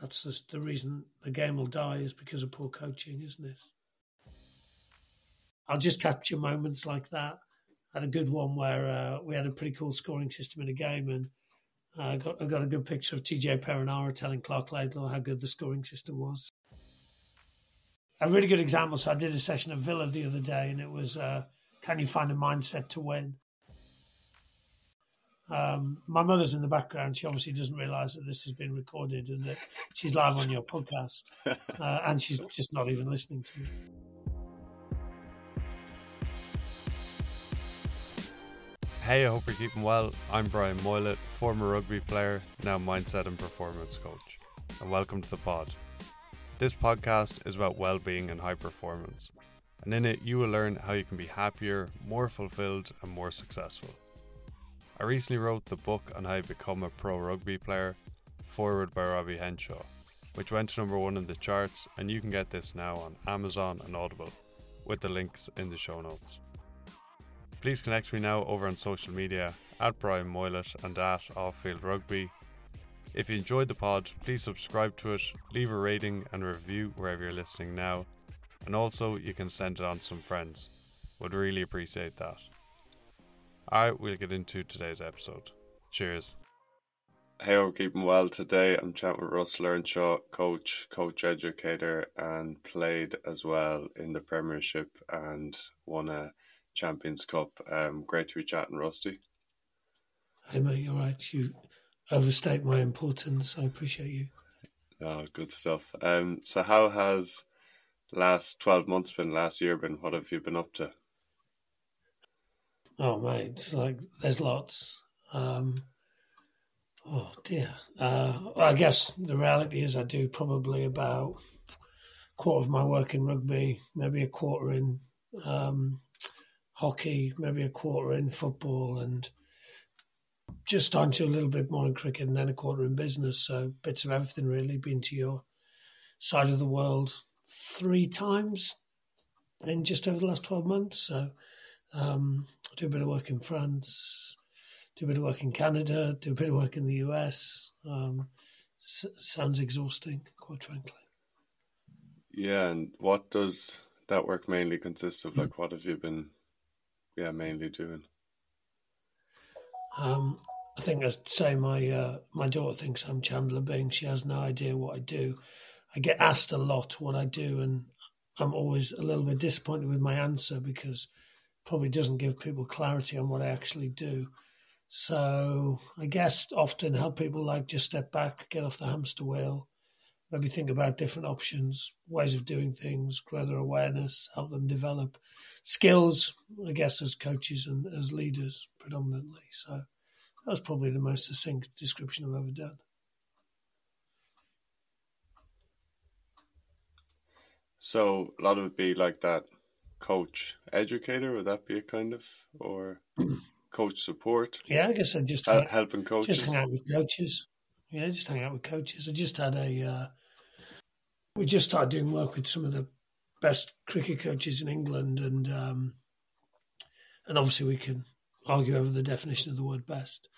That's the reason the game will die, is because of poor coaching, isn't it? I'll just capture moments like that. I had a good one where we had a pretty cool scoring system in a game, and I got a good picture of TJ Perinara telling Clark Laidlaw how good the scoring system was. A really good example, so I did a session at Villa the other day, and it was, can you find a mindset to win? My mother's in the background. She obviously doesn't realise that this has been recorded and that she's live on your podcast, and she's just not even listening to me. Hey, I hope you're keeping well. I'm Brian Moylett, former rugby player, now mindset and performance coach, and welcome to the pod. This podcast is about well-being and high performance, and in it you will learn how you can be happier, more fulfilled and more successful. I recently wrote the book on how to become a pro rugby player, forward by Robbie Henshaw, which went to number 1 in the charts, and you can get this now on Amazon and Audible, with the links in the show notes. Please connect me now over on social media at Brian Moylett and at Offfield Rugby. If you enjoyed the pod, please subscribe to it, leave a rating and a review wherever you're listening now, and also you can send it on to some friends. Would really appreciate that. Alright, we'll get into today's episode. Cheers. Hey, we're keeping well today. I'm chatting with Russell Earnshaw, coach educator, and played as well in the Premiership and won a Champions Cup. Great to be chatting, Rusty. Hey mate, you're right. You overstate my importance. I appreciate you. Oh, good stuff. So how has last 12 months been, last year been? What have you been up to? Oh mate, it's like there's lots. Oh dear. Well, I guess the reality is I do probably about a quarter of my work in rugby, maybe a quarter in hockey, maybe a quarter in football, and just starting to a little bit more in cricket, and then a quarter in business. So bits of everything really. Been to your side of the world 3 times in just over the last 12 months. So do a bit of work in France, do a bit of work in Canada, do a bit of work in the US. Sounds exhausting, quite frankly. Yeah, and what does that work mainly consist of? Like, what have you been mainly doing? I think I'd say my daughter thinks I'm Chandler Bing. She has no idea what I do. I get asked a lot what I do, and I'm always a little bit disappointed with my answer because it probably doesn't give people clarity on what I actually do. So I guess often help people like just step back, get off the hamster wheel, maybe think about different options, ways of doing things, grow their awareness, help them develop skills, I guess, as coaches and as leaders predominantly. So that was probably the most succinct description I've ever done. So a lot of it be like that coach educator, would that be a kind of, or coach support? Yeah, I guess I just helping coaches. Just hang out with coaches. Yeah, just hang out with coaches. I just had we just started doing work with some of the best cricket coaches in England, and obviously we can argue over the definition of the word best.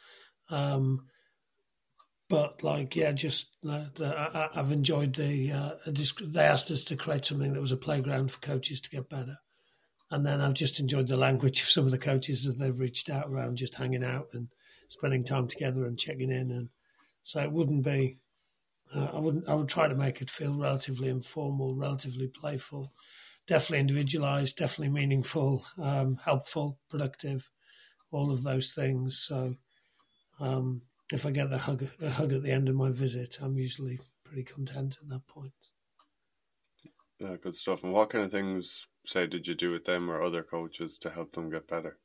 But like, yeah, just I've enjoyed they asked us to create something that was a playground for coaches to get better. And then I've just enjoyed the language of some of the coaches as they've reached out around just hanging out and spending time together and checking in. And so it wouldn't be, I would try to make it feel relatively informal, relatively playful, definitely individualized, definitely meaningful, helpful, productive, all of those things. So if I get a hug at the end of my visit, I'm usually pretty content at that point. Yeah, good stuff. And what kind of things, say, did you do with them or other coaches to help them get better?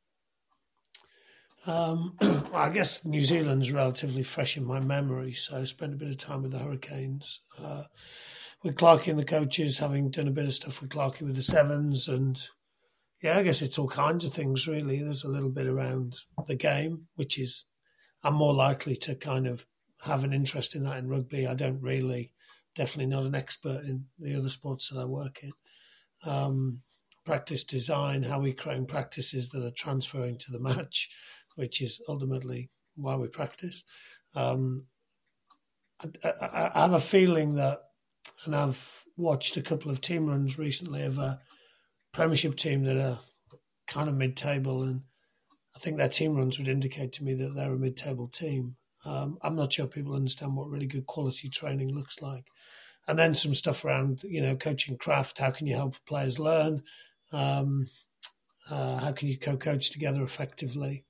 I guess New Zealand's relatively fresh in my memory, so I spent a bit of time with the Hurricanes. With Clarkie and the coaches, having done a bit of stuff with Clarkie with the Sevens, and yeah, I guess it's all kinds of things really. There's a little bit around the game, which is I'm more likely to kind of have an interest in that in rugby. I don't really, definitely not an expert in the other sports that I work in. Practice design, how we create practices that are transferring to the match, which is ultimately why we practice. I have a feeling that, and I've watched a couple of team runs recently of a Premiership team that are kind of mid-table, and I think their team runs would indicate to me that they're a mid-table team. I'm not sure people understand what really good quality training looks like. And then some stuff around, coaching craft. How can you help players learn? How can you co-coach together effectively?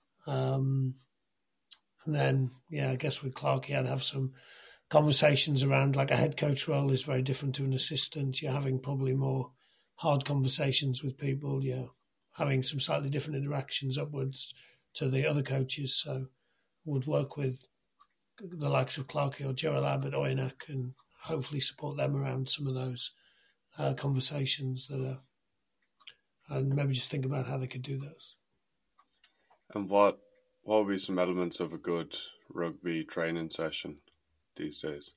And then, I guess with Clarkey, I'd have some conversations around, like, a head coach role is very different to an assistant. You're having probably more hard conversations with people. You're having some slightly different interactions upwards to the other coaches. So would work with the likes of Clarkey or Gerald Abbott, Oyonnax, and hopefully support them around some of those conversations and maybe just think about how they could do those. And what would be some elements of a good rugby training session these days?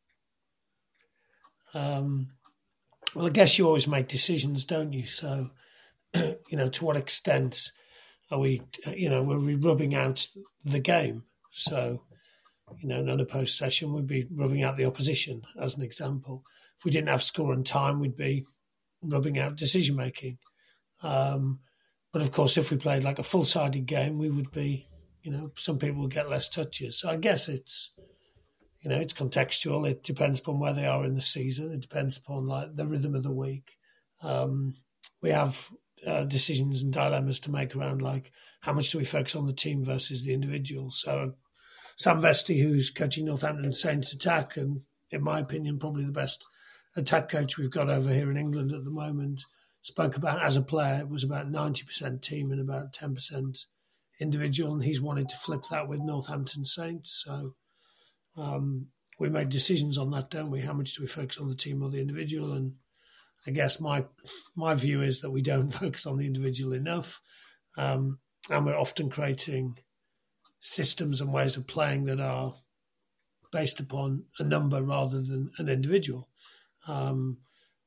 Well, I guess you always make decisions, don't you? So, to what extent are we rubbing out the game? So, in a post session, we'd be rubbing out the opposition, as an example. If we didn't have score and time, we'd be rubbing out decision making. But of course, if we played like a full-sided game, we would be, some people would get less touches. So I guess it's contextual. It depends upon where they are in the season. It depends upon like the rhythm of the week. We have decisions and dilemmas to make around like how much do we focus on the team versus the individual. So Sam Vesti, who's coaching Northampton Saints attack, and in my opinion, probably the best attack coach we've got over here in England at the moment, spoke about as a player, it was about 90% team and about 10% individual, and he's wanted to flip that with Northampton Saints. So we made decisions on that, don't we? How much do we focus on the team or the individual? And I guess my view is that we don't focus on the individual enough, and we're often creating systems and ways of playing that are based upon a number rather than an individual. And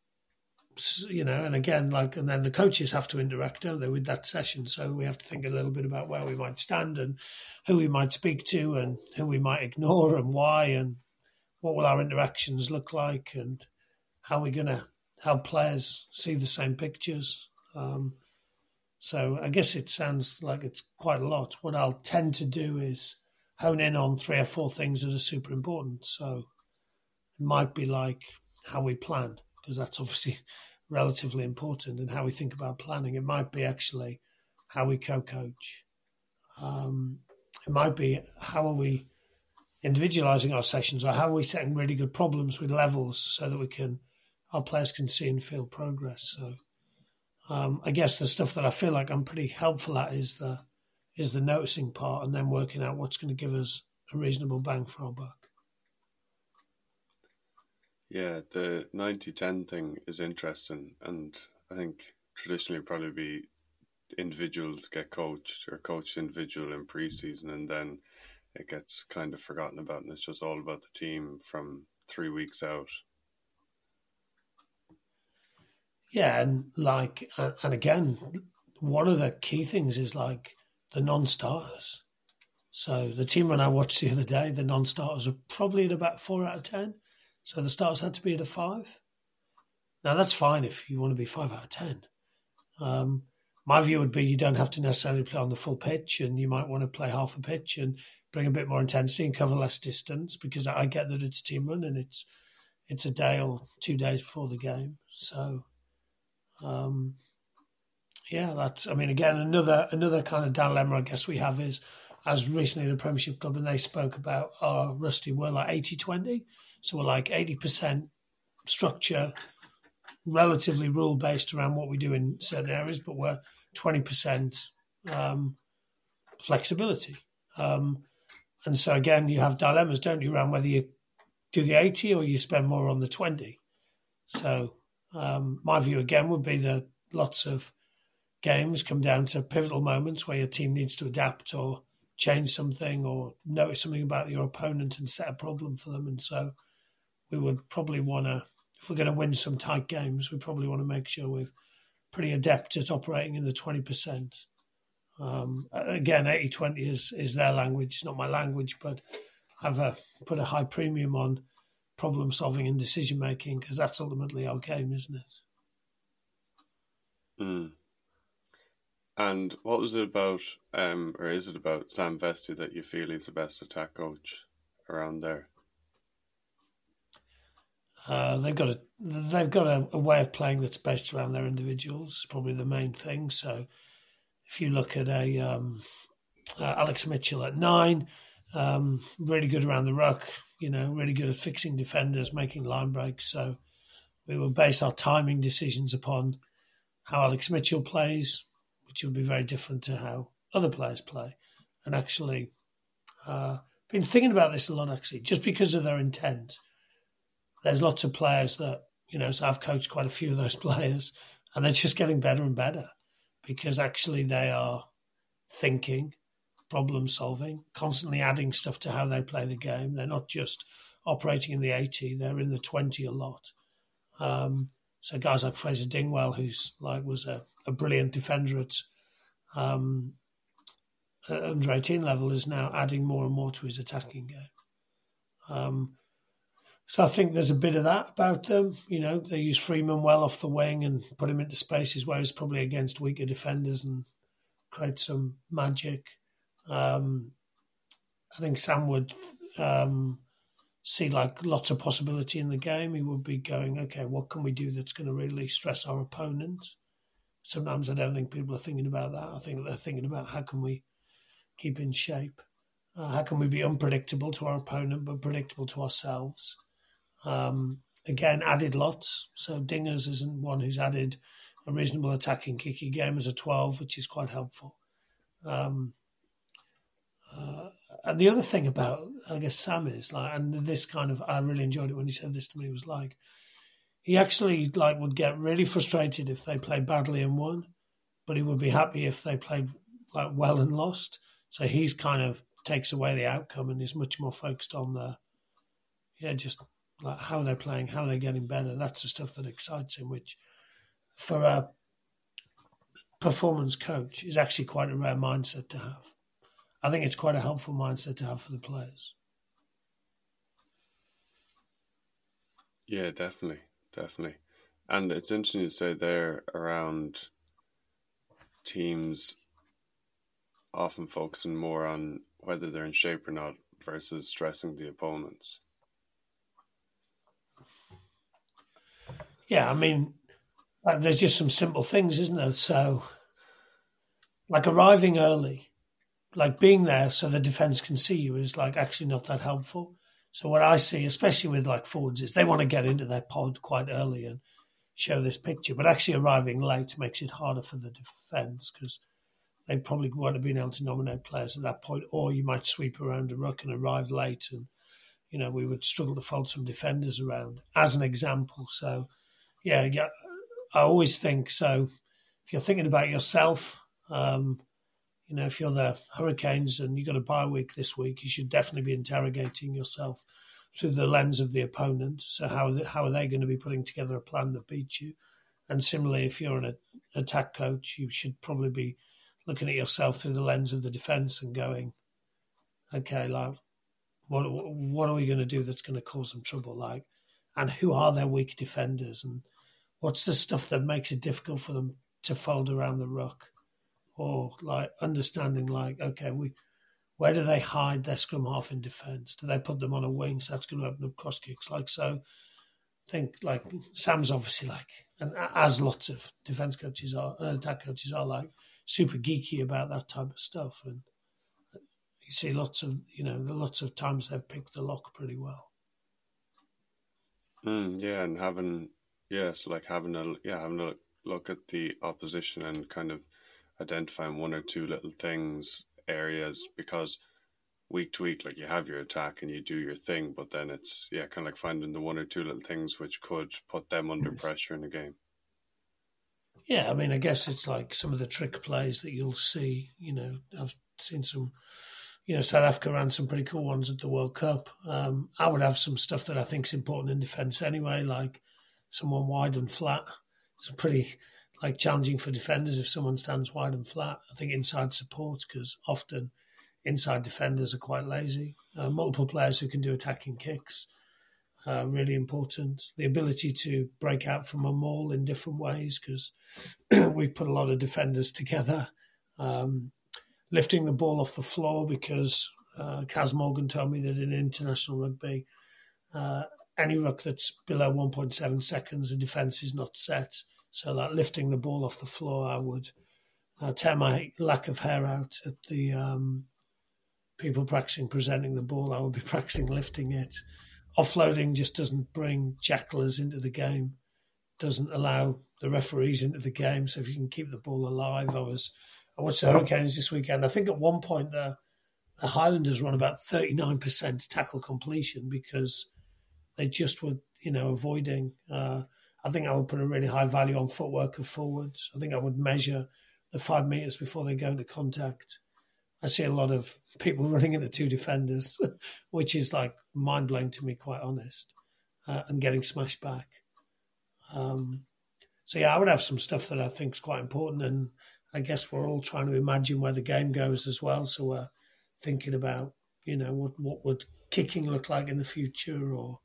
again, and then the coaches have to interact, don't they, with that session? So we have to think a little bit about where we might stand and who we might speak to and who we might ignore and why, and what will our interactions look like, and how we're going to help players see the same pictures. So I guess it sounds like it's quite a lot. What I'll tend to do is hone in on 3 or 4 things that are super important. So it might be like how we plan, because that's obviously relatively important, and how we think about planning. It might be actually how we co-coach. It might be how are we individualizing our sessions, or how are we setting really good problems with levels so that our players can see and feel progress. So I guess the stuff that I feel like I'm pretty helpful at is the noticing part, and then working out what's going to give us a reasonable bang for our buck. Yeah, the 90-10 thing is interesting, and I think traditionally probably be individuals get coached or coached individual in pre-season, and then it gets kind of forgotten about, and it's just all about the team from 3 weeks out. Yeah, and again, one of the key things is like the non-starters. So the team run I watched the other day, the non-starters are probably at about 4 out of 10. So the starters had to be at a 5. Now that's fine if you want to be 5 out of 10. My view would be you don't have to necessarily play on the full pitch, and you might want to play half a pitch and bring a bit more intensity and cover less distance, because I get that it's a team run and it's a day or 2 days before the game. So again, another kind of dilemma I guess we have is, as recently the Premiership Club, and they spoke about our Rusty, we're like 80-20. So we're like 80% structure, relatively rule-based around what we do in certain areas, but we're 20% flexibility. And so again, you have dilemmas, don't you, around whether you do the 80 or you spend more on the 20. So my view again would be that lots of games come down to pivotal moments where your team needs to adapt or change something or notice something about your opponent and set a problem for them. And so we would probably want to, if we're going to win some tight games, we probably want to make sure we're pretty adept at operating in the 20%. Again, 80-20 is their language. It's not my language, but put a high premium on problem solving and decision making, because that's ultimately our game, isn't it? Mm. And what was it about, or is it about Sam Vesti that you feel he's the best attack coach around there? They've got a way of playing that's based around their individuals. Probably the main thing. So if you look at Alex Mitchell at 9, really good around the ruck, really good at fixing defenders, making line breaks. So we will base our timing decisions upon how Alex Mitchell plays, which will be very different to how other players play. And actually, been thinking about this a lot, actually, just because of their intent. There's lots of players that, so I've coached quite a few of those players, and they're just getting better and better because actually they are thinking, problem solving, constantly adding stuff to how they play the game. They're not just operating in the 80, they're in the 20 a lot. So guys like Fraser Dingwell, who's was a brilliant defender at under 18 level, is now adding more and more to his attacking game. So I think there's a bit of that about them. They use Freeman well off the wing and put him into spaces where he's probably against weaker defenders and create some magic. I think Sam would see lots of possibility in the game. He would be going, okay, what can we do that's going to really stress our opponent? Sometimes I don't think people are thinking about that. I think they're thinking about how can we keep in shape? How can we be unpredictable to our opponent but predictable to ourselves? Again, added lots. So Dingers isn't one who's added a reasonable attacking kicky game as a 12, which is quite helpful. And the other thing about, I guess, Sam is and this kind of, I really enjoyed it when he said this to me, was he actually would get really frustrated if they played badly and won, but he would be happy if they played well and lost. So he's kind of takes away the outcome and is much more focused on just how they're playing, how they're getting better. That's the stuff that excites him, which for a performance coach is actually quite a rare mindset to have. I think it's quite a helpful mindset to have for the players. Yeah, definitely. And it's interesting to say there around teams often focusing more on whether they're in shape or not versus stressing the opponents. Yeah, I mean, there's just some simple things, isn't there? So, arriving early, being there so the defence can see you is actually not that helpful. So what I see, especially with forwards, is they want to get into their pod quite early and show this picture. But actually arriving late makes it harder for the defence because they probably won't have been able to nominate players at that point, or you might sweep around a ruck and arrive late and, we would struggle to fold some defenders around, as an example. So, yeah, I always think, so if you're thinking about yourself, if you're the Hurricanes and you've got a bye week this week, you should definitely be interrogating yourself through the lens of the opponent. So how are they going to be putting together a plan that beats you? And similarly, if you're an attack coach, you should probably be looking at yourself through the lens of the defence and going, okay, what are we going to do that's going to cause them trouble? And who are their weak defenders? And what's the stuff that makes it difficult for them to fold around the ruck? Or understanding okay, where do they hide their scrum half in defence? Do they put them on a wing? So that's going to open up cross kicks. So I think Sam's obviously and as lots of defence coaches are, attack coaches are super geeky about that type of stuff. And you see lots of times they've picked the lock pretty well. Yeah, and having a look at the opposition and kind of identifying one or two little areas, because week to week, you have your attack and you do your thing, but then it's kind of finding the one or two little things which could put them under pressure in the game. Yeah, I mean, I guess it's some of the trick plays that you'll see. I've seen some. South Africa ran some pretty cool ones at the World Cup. I would have some stuff that I think is important in defence anyway, like someone wide and flat. It's pretty challenging for defenders if someone stands wide and flat. I think inside support, because often inside defenders are quite lazy. Multiple players who can do attacking kicks, really important. The ability to break out from a maul in different ways, because we've put a lot of defenders together. Lifting the ball off the floor, because Kaz Morgan told me that in international rugby, any ruck that's below 1.7 seconds, the defence is not set. So like lifting the ball off the floor, I would tear my lack of hair out at the people practicing presenting the ball. I would be practicing lifting it. Offloading just doesn't bring jackalers into the game, doesn't allow the referees into the game. So if you can keep the ball alive, I watched the Hurricanes this weekend. I think at one point the Highlanders were on about 39% tackle completion because they just were, avoiding. I think I would put a really high value on footwork of forwards. I think I would measure the 5 meters before they go into contact. I see a lot of people running into two defenders, which is like mind-blowing to me, quite honest, and getting smashed back. So yeah, I would have some stuff that I think is quite important, and I guess we're all trying to imagine where the game goes as well. So we're thinking about, what would kicking look like in the future, or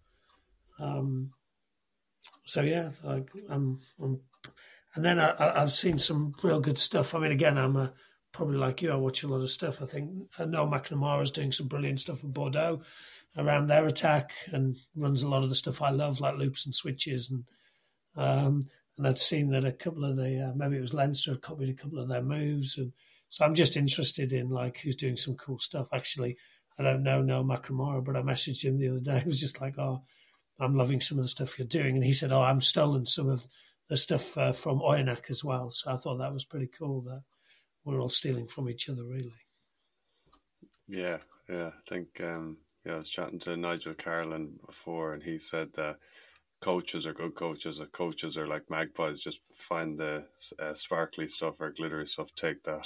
so yeah. And then I've seen some real good stuff. I mean, again, I'm probably like you. I watch a lot of stuff. I think Noel McNamara is doing some brilliant stuff at Bordeaux around their attack, and runs a lot of the stuff I love, like loops and switches, and I'd seen that a couple of the, maybe it was Leinster, had copied a couple of their moves. And so I'm just interested in like who's doing some cool stuff. Actually, I don't know Noel McNamara, but I messaged him the other day. He was just like, oh, I'm loving some of the stuff you're doing. And he said, oh, I'm stolen some of the stuff from Oyonnax as well. So I thought that was pretty cool that we're all stealing from each other, really. Yeah. I think, I was chatting to Nigel Carlin before, and he said that coaches are good coaches, and coaches are like magpies. Just find the sparkly stuff or glittery stuff, take that.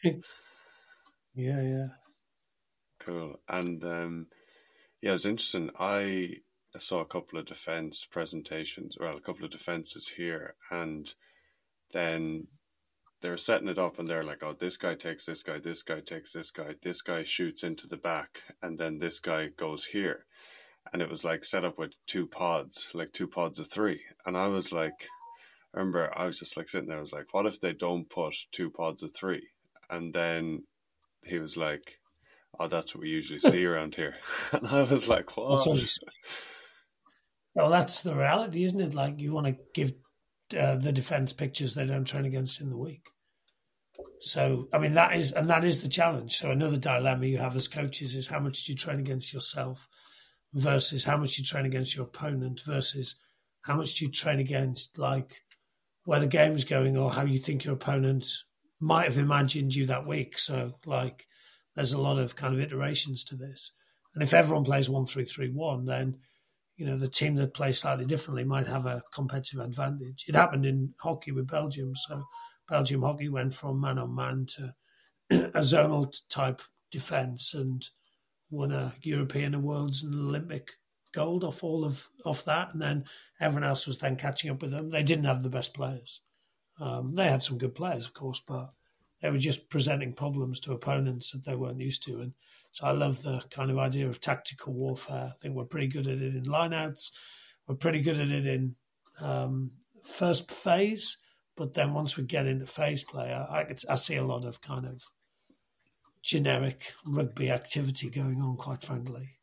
Yeah. Cool. And it was interesting. I saw a couple of defence presentations, a couple of defences here, and then they're setting it up and they're like, oh, this guy takes this guy, this guy takes this guy shoots into the back, and then this guy goes here. And it was like set up with two pods of three. And I was like, I remember I was just like sitting there, I was like, what if they don't put two pods of three? And then he was like, oh, that's what we usually see around here. And I was like, what? Well, that's the reality, isn't it? Like, you want to give the defence pictures they don't train against in the week. So, I mean, that is the challenge. So another dilemma you have as coaches is how much do you train against yourself versus how much you train against your opponent versus how much do you train against, like, where the game's going or how you think your opponent might have imagined you that week. So, like, there's a lot of kind of iterations to this. And if everyone plays 1-3-3-1, then, the team that plays slightly differently might have a competitive advantage. It happened in hockey with Belgium. So Belgium hockey went from man-on-man to a zonal type defence and won a European, a Worlds and Olympic gold off that. And then everyone else was then catching up with them. They didn't have the best players. They had some good players, of course, but they were just presenting problems to opponents that they weren't used to. And so I love the kind of idea of tactical warfare. I think we're pretty good at it in lineouts. We're pretty good at it in first phase. But then once we get into phase play, I see a lot of kind of generic rugby activity going on, quite frankly.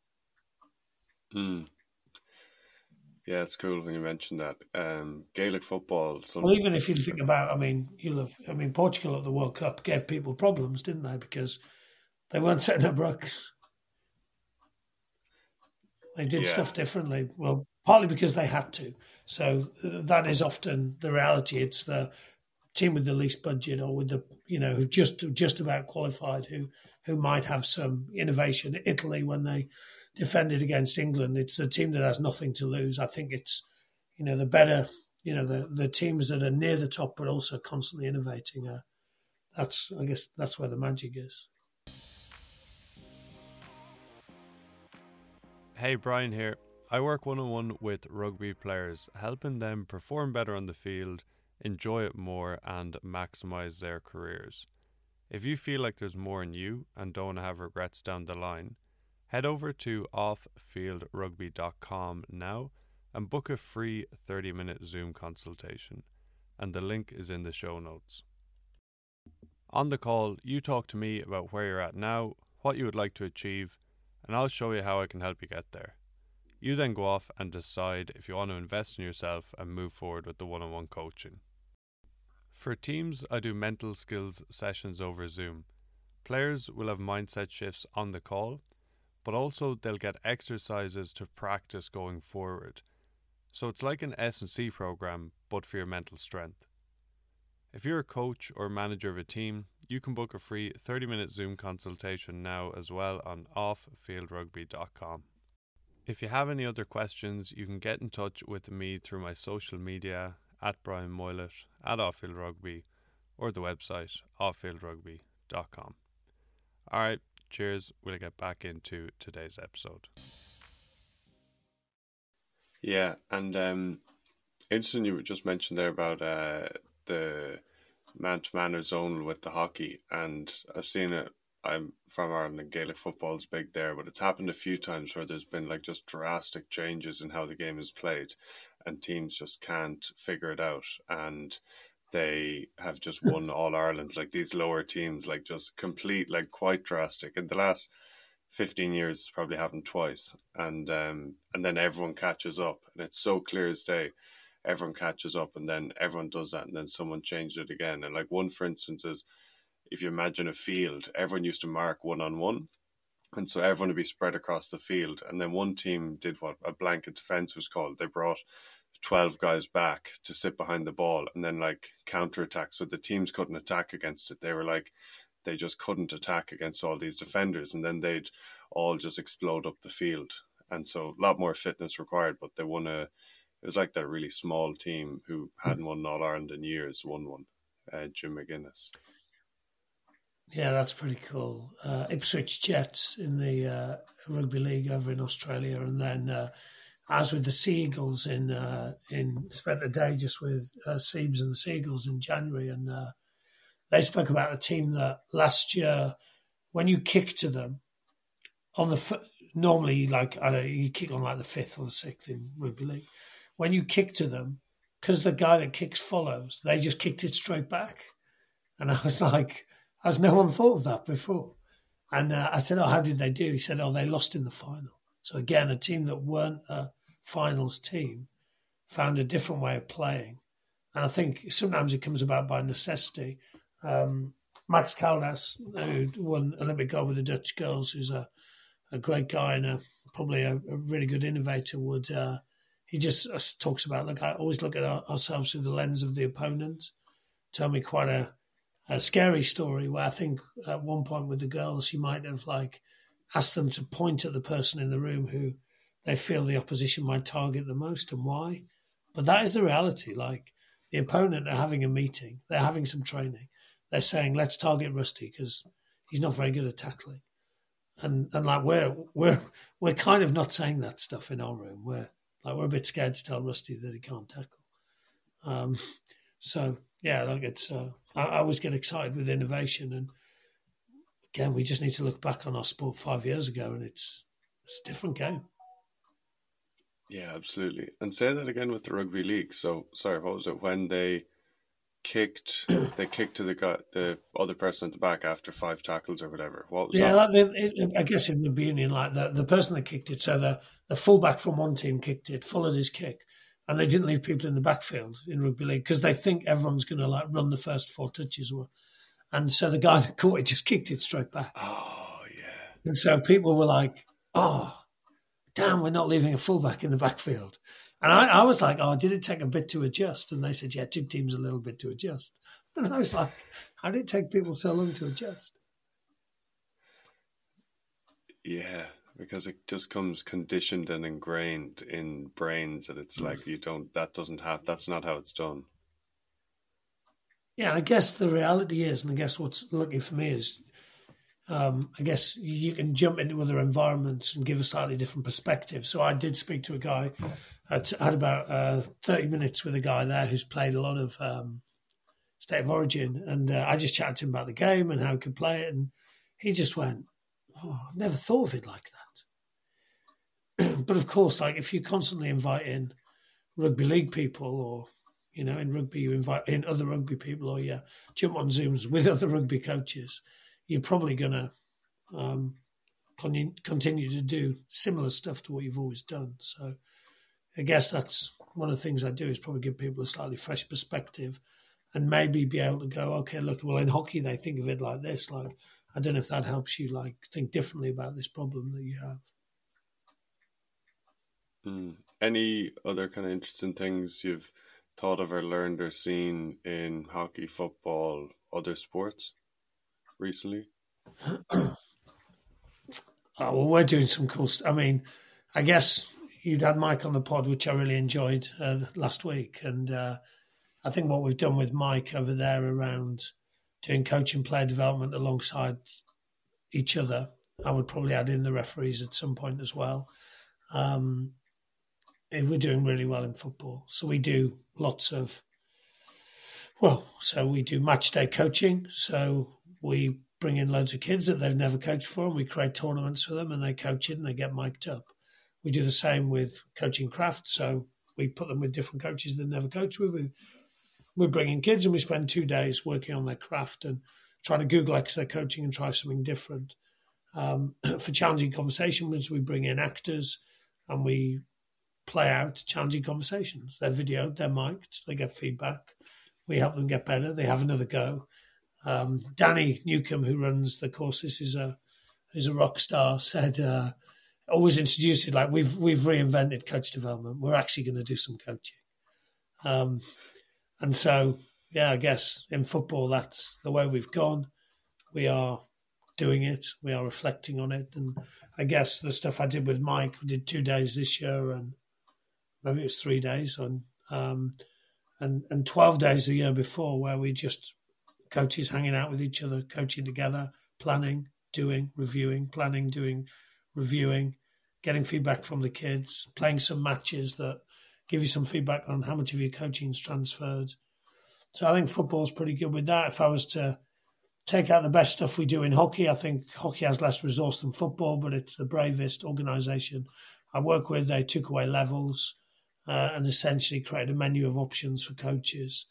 Yeah, it's cool when you mention that. Gaelic football. Well, even if you think about, Portugal at the World Cup gave people problems, didn't they? Because they weren't setting up rucks. They did stuff differently. Well, partly because they had to. So that is often the reality. It's the team with the least budget or with the, who just about qualified, who might have some innovation. Italy, when they defended against England, it's the team that has nothing to lose. I think it's, the better, the teams that are near the top but also constantly innovating. I guess that's where the magic is. Hey, Brian here. I work one-on-one with rugby players, helping them perform better on the field, enjoy it more and maximise their careers. If you feel like there's more in you and don't want to have regrets down the line, head over to offfieldrugby.com now and book a free 30-minute Zoom consultation, and the link is in the show notes. On the call, you talk to me about where you're at now, what you would like to achieve, and I'll show you how I can help you get there. You then go off and decide if you want to invest in yourself and move forward with the one-on-one coaching. For teams, I do mental skills sessions over Zoom. Players will have mindset shifts on the call, but also they'll get exercises to practice going forward. So it's like an S&C program, but for your mental strength. If you're a coach or manager of a team, you can book a free 30-minute Zoom consultation now as well on offfieldrugby.com. If you have any other questions, you can get in touch with me through my social media at Brian Moylett, at Off-Field Rugby, or the website offfieldrugby.com. Alright, cheers. We'll get back into today's episode. Yeah, and interesting you just mentioned there about the man-to-man or zonal with the hockey, and I've seen it. I'm from Ireland and Gaelic football is big there, but it's happened a few times where there's been like just drastic changes in how the game is played, and teams just can't figure it out, and they have just won All Irelands, like these lower teams, like just complete, like quite drastic. In the last 15 years, it's probably happened twice, and then everyone catches up, and it's so clear as day. Everyone catches up, and then everyone does that, and then someone changed it again. And like one, for instance, is if you imagine a field, everyone used to mark one-on-one, and so everyone would be spread across the field. And then one team did what a blanket defense was called. They brought 12 guys back to sit behind the ball and then like counterattack. So the teams couldn't attack against it. They just couldn't attack against all these defenders, and then they'd all just explode up the field. And so a lot more fitness required, but they won it was like that really small team who hadn't won All Ireland in years, won one, Jim McGuinness. Yeah, that's pretty cool. Ipswich Jets in the rugby league over in Australia, and then as with the Seagulls spent a day just with Seabs and the Seagulls in January, and they spoke about a team that last year, when you kick to them on the normally like you kick on like the 5th or the 6th in rugby league. When you kick to them, because the guy that kicks follows, they just kicked it straight back. And I was like, has no one thought of that before? And I said, oh, how did they do? He said, oh, they lost in the final. So again, a team that weren't a finals team found a different way of playing. And I think sometimes it comes about by necessity. Max Caldas, who won Olympic gold with the Dutch girls, who's a great guy and probably a really good innovator, would... he just talks about, like, I always look at ourselves through the lens of the opponent. Told me quite a scary story where I think at one point with the girls, he might have like asked them to point at the person in the room who they feel the opposition might target the most and why. But that is the reality. Like the opponent are having a meeting, they're having some training. They're saying, let's target Rusty because he's not very good at tackling. And like we're kind of not saying that stuff in our room. We're a bit scared to tell Rusty that he can't tackle. So yeah, like it's. I always get excited with innovation, and again, we just need to look back on our sport 5 years ago, and it's a different game. Yeah, absolutely. And say that again with the rugby league. So sorry, what was it when they kicked? They kicked to the other person at the back after 5 tackles or whatever. What was that? Yeah, like I guess in the beginning, like the person that kicked it, so the fullback from one team kicked it, followed his kick, and they didn't leave people in the backfield in rugby league because they think everyone's going to like run the first 4 touches, and so the guy that caught it just kicked it straight back. Oh yeah. And so people were like, "Oh, damn, we're not leaving a fullback in the backfield." And I was like, "Oh, did it take a bit to adjust?" And they said, "Yeah, it took teams a little bit to adjust." And I was like, "How did it take people so long to adjust?" Yeah, because it just comes conditioned and ingrained in brains that it's like that's not how it's done. Yeah, and I guess the reality is, and I guess what's lucky for me is, I guess you can jump into other environments and give a slightly different perspective. So I did speak to a guy, I had about 30 minutes with a guy there who's played a lot of State of Origin, and I just chatted to him about the game and how he could play it, and he just went, "Oh, I've never thought of it like that." But of course, like if you constantly invite in rugby league people, or in rugby you invite in other rugby people, or you jump on Zooms with other rugby coaches, you're probably going to continue to do similar stuff to what you've always done. So I guess that's one of the things I do, is probably give people a slightly fresh perspective, and maybe be able to go, okay, look, well, in hockey they think of it like this. Like, I don't know if that helps you like think differently about this problem that you have. Any other kind of interesting things you've thought of or learned or seen in hockey, football, other sports recently? Well, we're doing some cool stuff. I mean, I guess you'd had Mike on the pod, which I really enjoyed last week. And I think what we've done with Mike over there around doing coach and player development alongside each other, I would probably add in the referees at some point as well. We're doing really well in football. So we do we do match day coaching. So we bring in loads of kids that they've never coached before, and we create tournaments for them, and they coach it and they get mic'd up. We do the same with coaching craft. So we put them with different coaches they've never coached with. We bring in kids and we spend 2 days working on their craft and trying to Google X their coaching and try something different. For challenging conversations, we bring in actors and we play out challenging conversations. They're videoed, they're mic'd, they get feedback. We help them get better. They have another go. Danny Newcomb, who runs the courses, is a rock star, said, always introduced it like we've reinvented coach development. We're actually going to do some coaching. And so, I guess in football, that's the way we've gone. We are doing it. We are reflecting on it. And I guess the stuff I did with Mike, we did 2 days this year, and maybe it was 3 days, and 12 days the year before, where we just coaches hanging out with each other, coaching together, planning, doing, reviewing, planning, doing, reviewing, getting feedback from the kids, playing some matches that give you some feedback on how much of your coaching's transferred. So I think football's pretty good with that. If I was to take out the best stuff we do in hockey, I think hockey has less resource than football, but it's the bravest organisation I work with. They took away levels and essentially created a menu of options for coaches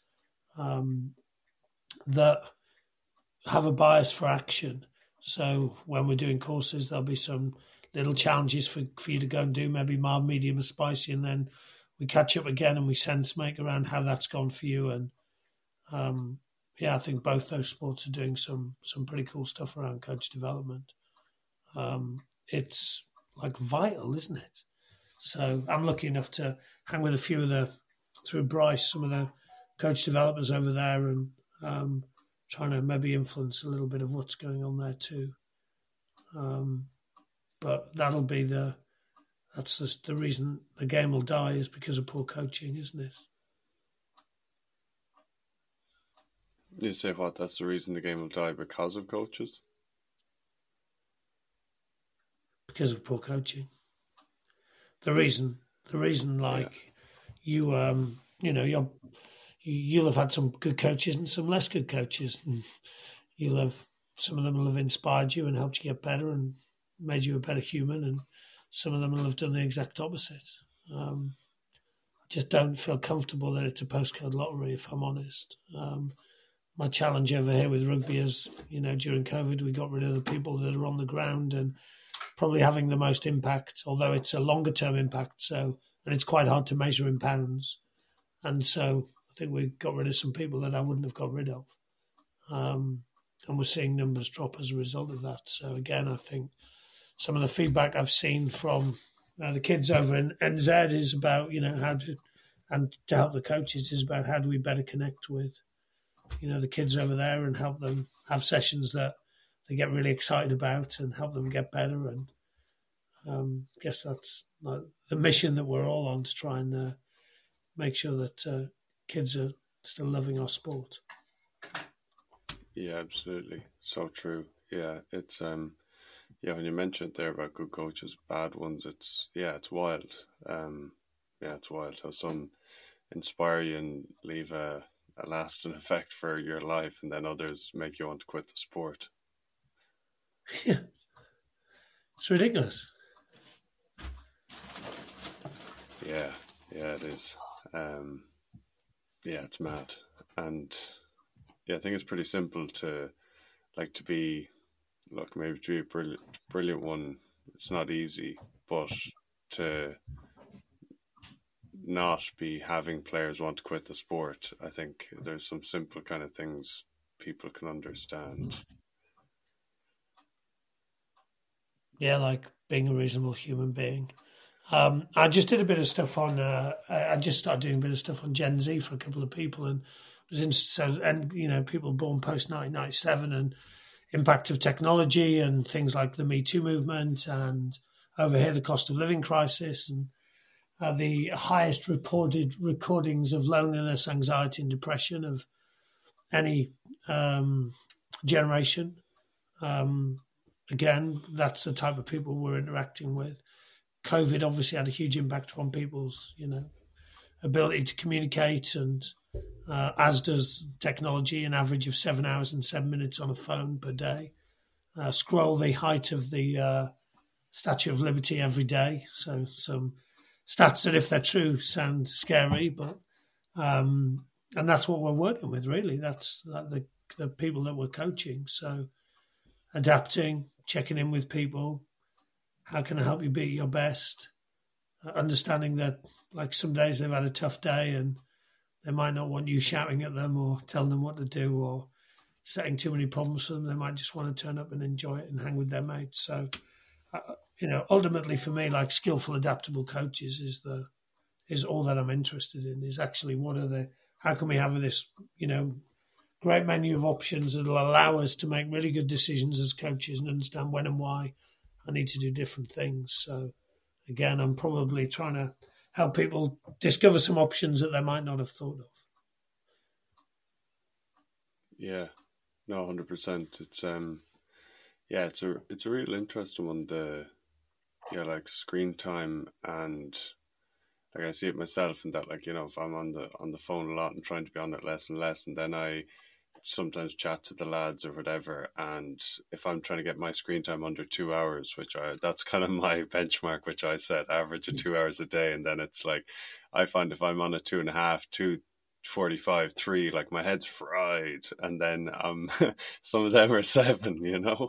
that have a bias for action. So when we're doing courses, there'll be some little challenges for you to go and do, maybe mild, medium, or spicy, and then we catch up again and we sense make around how that's gone for you. And I think both those sports are doing some pretty cool stuff around coach development. It's like vital, isn't it? So I'm lucky enough to hang with a few through Bryce, some of the coach developers over there, and trying to maybe influence a little bit of what's going on there too. But that'll be that's just the reason the game will die, is because of poor coaching, isn't it? You say what? That's the reason the game will die, because of coaches? Because of poor coaching. The reason, you'll have had some good coaches and some less good coaches, and some of them will have inspired you and helped you get better and made you a better human, and some of them will have done the exact opposite. I just don't feel comfortable that it's a postcode lottery, if I'm honest. My challenge over here with rugby is, during COVID, we got rid of the people that are on the ground and probably having the most impact, although it's a longer term impact. And it's quite hard to measure in pounds. And so I think we got rid of some people that I wouldn't have got rid of. And we're seeing numbers drop as a result of that. So again, I think some of the feedback I've seen from the kids over in NZ is about, how to, and to help the coaches, is about how do we better connect with, the kids over there and help them have sessions that they get really excited about and help them get better. And I guess that's the mission that we're all on, to try and make sure that kids are still loving our sport. Yeah, absolutely. So true. Yeah, it's when you mentioned there about good coaches, bad ones, it's wild. It's wild how some inspire you and leave a a lasting effect for your life, and then others make you want to quit the sport. Yeah, it's ridiculous. Yeah, it is. It's mad, and I think it's pretty simple to be a brilliant one. It's not easy, but to not be having players want to quit the sport, I think there's some simple kind of things people can understand. Yeah, like being a reasonable human being. I just did a bit of stuff on. I just started doing a bit of stuff on Gen Z for a couple of people, and was people born post 1997, and impact of technology and things like the Me Too movement, and over here the cost of living crisis, and the highest reported recordings of loneliness, anxiety, and depression of any generation. Again, that's the type of people we're interacting with. COVID obviously had a huge impact on people's, ability to communicate, and as does technology, an average of 7 hours and 7 minutes on a phone per day. Scroll the height of the Statue of Liberty every day. So some stats that, if they're true, sound scary, but and that's what we're working with, really. That's the people that we're coaching. So adapting, checking in with people. How can I help you be your best? Understanding that, like, some days they've had a tough day and they might not want you shouting at them or telling them what to do or setting too many problems for them. They might just want to turn up and enjoy it and hang with their mates. So, ultimately for me, like, skillful, adaptable coaches is all that I'm interested in. Is actually how can we have this, great menu of options that will allow us to make really good decisions as coaches and understand when and why I need to do different things. So, again, I'm probably trying to help people discover some options that they might not have thought of. Yeah, no, 100%. It's it's a real interesting one. Like screen time, and like I see it myself, and that, like, if I'm on the phone a lot and trying to be on it less and less, and then I sometimes chat to the lads or whatever, and if I'm trying to get my screen time under 2 hours, that's kind of my benchmark, which I set average of 2 hours a day, and then it's like I find if I'm on a 2.5, 2:45, 3, like, my head's fried, and then some of them are 7.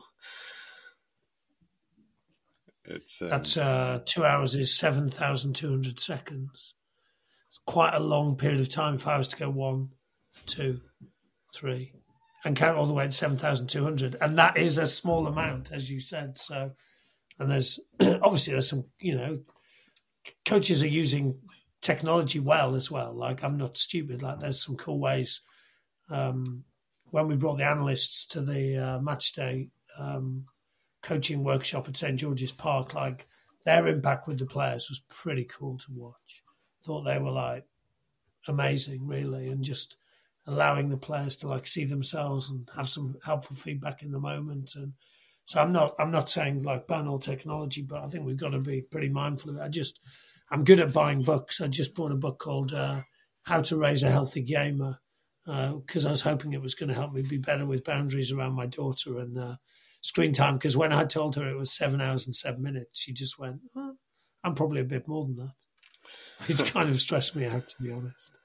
It's that's 2 hours is 7,200 seconds. It's quite a long period of time. If I was to go 1, 2, 3, and count all the way to 7,200, and that is a small amount, as you said. So, and there's obviously some, coaches are using technology well as well. Like, I'm not stupid. Like, there's some cool ways. When we brought the analysts to the match day coaching workshop at St. George's Park, like, their impact with the players was pretty cool to watch. Thought they were, like, amazing, really, and just allowing the players to, like, see themselves and have some helpful feedback in the moment. And so I'm not saying, like, ban all technology, but I think we've got to be pretty mindful of it. I'm good at buying books. I just bought a book called How to Raise a Healthy Gamer, because I was hoping it was going to help me be better with boundaries around my daughter and screen time. Because when I told her it was 7 hours and 7 minutes, she just went, "Oh, I'm probably a bit more than that." It's kind of stressed me out, to be honest.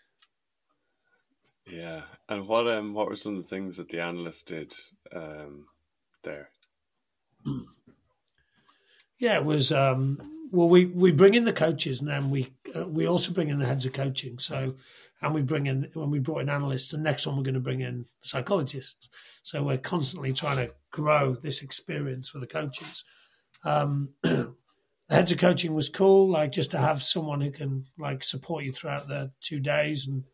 Yeah, and what were some of the things that the analyst did there? Yeah, it was. We bring in the coaches, and then we also bring in the heads of coaching. So, and when we brought in analysts, the next one we're going to bring in psychologists. So we're constantly trying to grow this experience for the coaches. The heads of coaching was cool, like, just to have someone who can, like, support you throughout the 2 days, and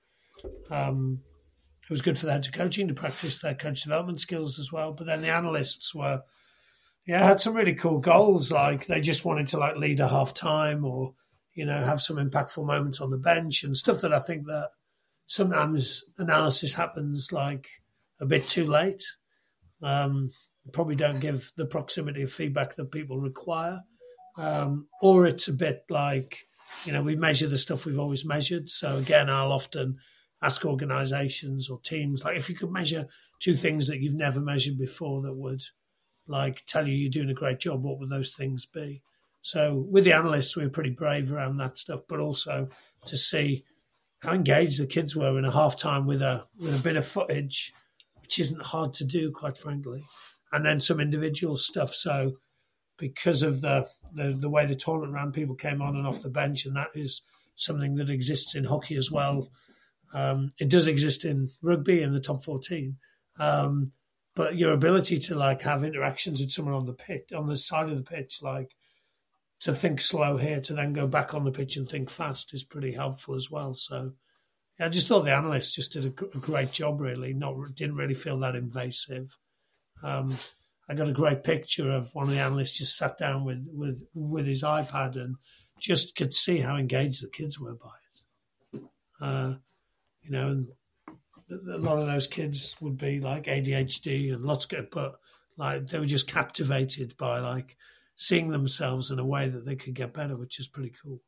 it was good for the heads of coaching to practice their coach development skills as well. But then the analysts had some really cool goals. Like, they just wanted to, like, lead a half time or, have some impactful moments on the bench and stuff that I think that sometimes analysis happens, like, a bit too late. Probably don't give the proximity of feedback that people require. Or it's a bit like, we measure the stuff we've always measured. So again, I'll often ask organisations or teams, like if you could measure two things that you've never measured before that would like tell you you're doing a great job, what would those things be? So with the analysts, we were pretty brave around that stuff, but also to see how engaged the kids were in a halftime with a bit of footage, which isn't hard to do, quite frankly, and then some individual stuff. So because of the way the tournament ran, people came on and off the bench, and that is something that exists in hockey as well. It does exist in rugby in the top 14. But your ability to like have interactions with someone on the pitch, on the side of the pitch, like to think slow here, to then go back on the pitch and think fast is pretty helpful as well. So yeah, I just thought the analysts just did a great job, really. Didn't really feel that invasive. I got a great picture of one of the analysts just sat down with his iPad and just could see how engaged the kids were by it. And a lot of those kids would be like ADHD and lots of, but like they were just captivated by like seeing themselves in a way that they could get better, which is pretty cool.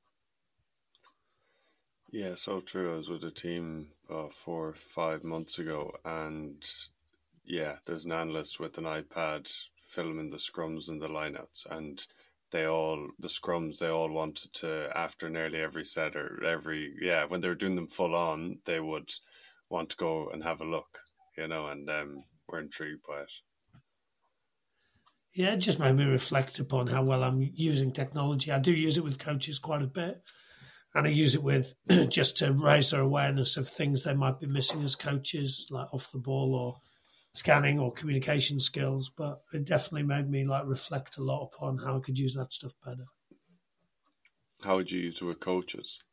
Yeah, so true. I was with a team 4 or 5 months ago, and yeah, there's an analyst with an iPad filming the scrums and the lineouts, and they all wanted to, after nearly every set or when they were doing them full on, they would want to go and have a look, and we're intrigued by it. Yeah, it just made me reflect upon how well I'm using technology. I do use it with coaches quite a bit, and I use it with just to raise their awareness of things they might be missing as coaches, like off the ball or scanning or communication skills. But it definitely made me like reflect a lot upon how I could use that stuff better. How would you use it with coaches?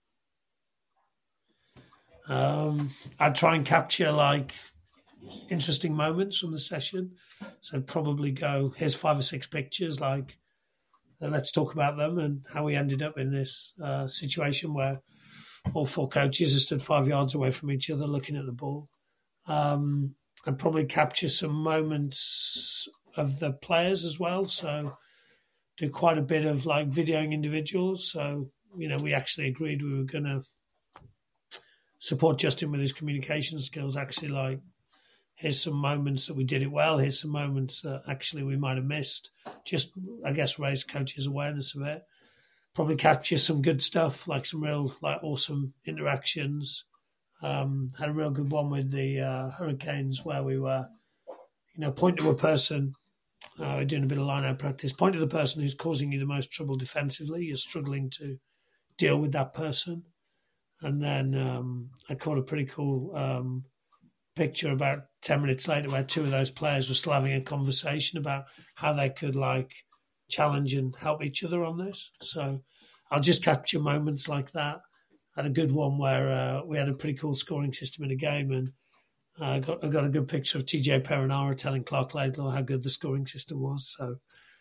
I'd try and capture like interesting moments from the session. So I'd probably go, here's 5 or 6 pictures, like let's talk about them and how we ended up in this situation where all 4 coaches have stood 5 yards away from each other looking at the ball. I'd probably capture some moments of the players as well. So do quite a bit of like videoing individuals. So, we actually agreed we were going to support Justin with his communication skills. Actually, like, here's some moments that we did it well. Here's some moments that actually we might have missed. Just, I guess, raise coaches' awareness of it. Probably capture some good stuff, like some real, like, awesome interactions. Had a real good one with the Hurricanes where we were, point to a person, doing a bit of line-out practice, point to the person who's causing you the most trouble defensively. You're struggling to deal with that person. And then I caught a pretty cool picture about 10 minutes later where 2 of those players were still having a conversation about how they could like challenge and help each other on this. So I'll just capture moments like that. I had a good one where we had a pretty cool scoring system in a game, and I got a good picture of TJ Perinara telling Clark Laidlaw how good the scoring system was. So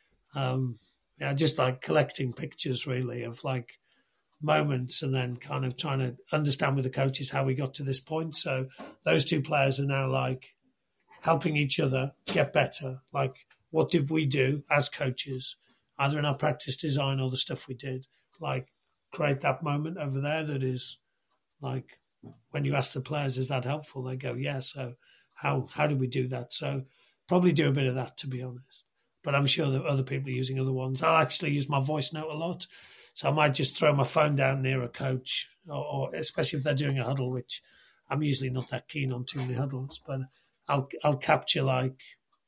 just like collecting pictures really of like moments and then kind of trying to understand with the coaches how we got to this point. So those 2 players are now like helping each other get better. Like, what did we do as coaches, either in our practice design or the stuff we did, like create that moment over there that is like, when you ask the players, is that helpful? They go, yeah. So how do we do that? So probably do a bit of that, to be honest. But I'm sure that other people are using other ones. I'll actually use my voice note a lot. So I might just throw my phone down near a coach, or especially if they're doing a huddle, which I'm usually not that keen on too many huddles. But I'll capture like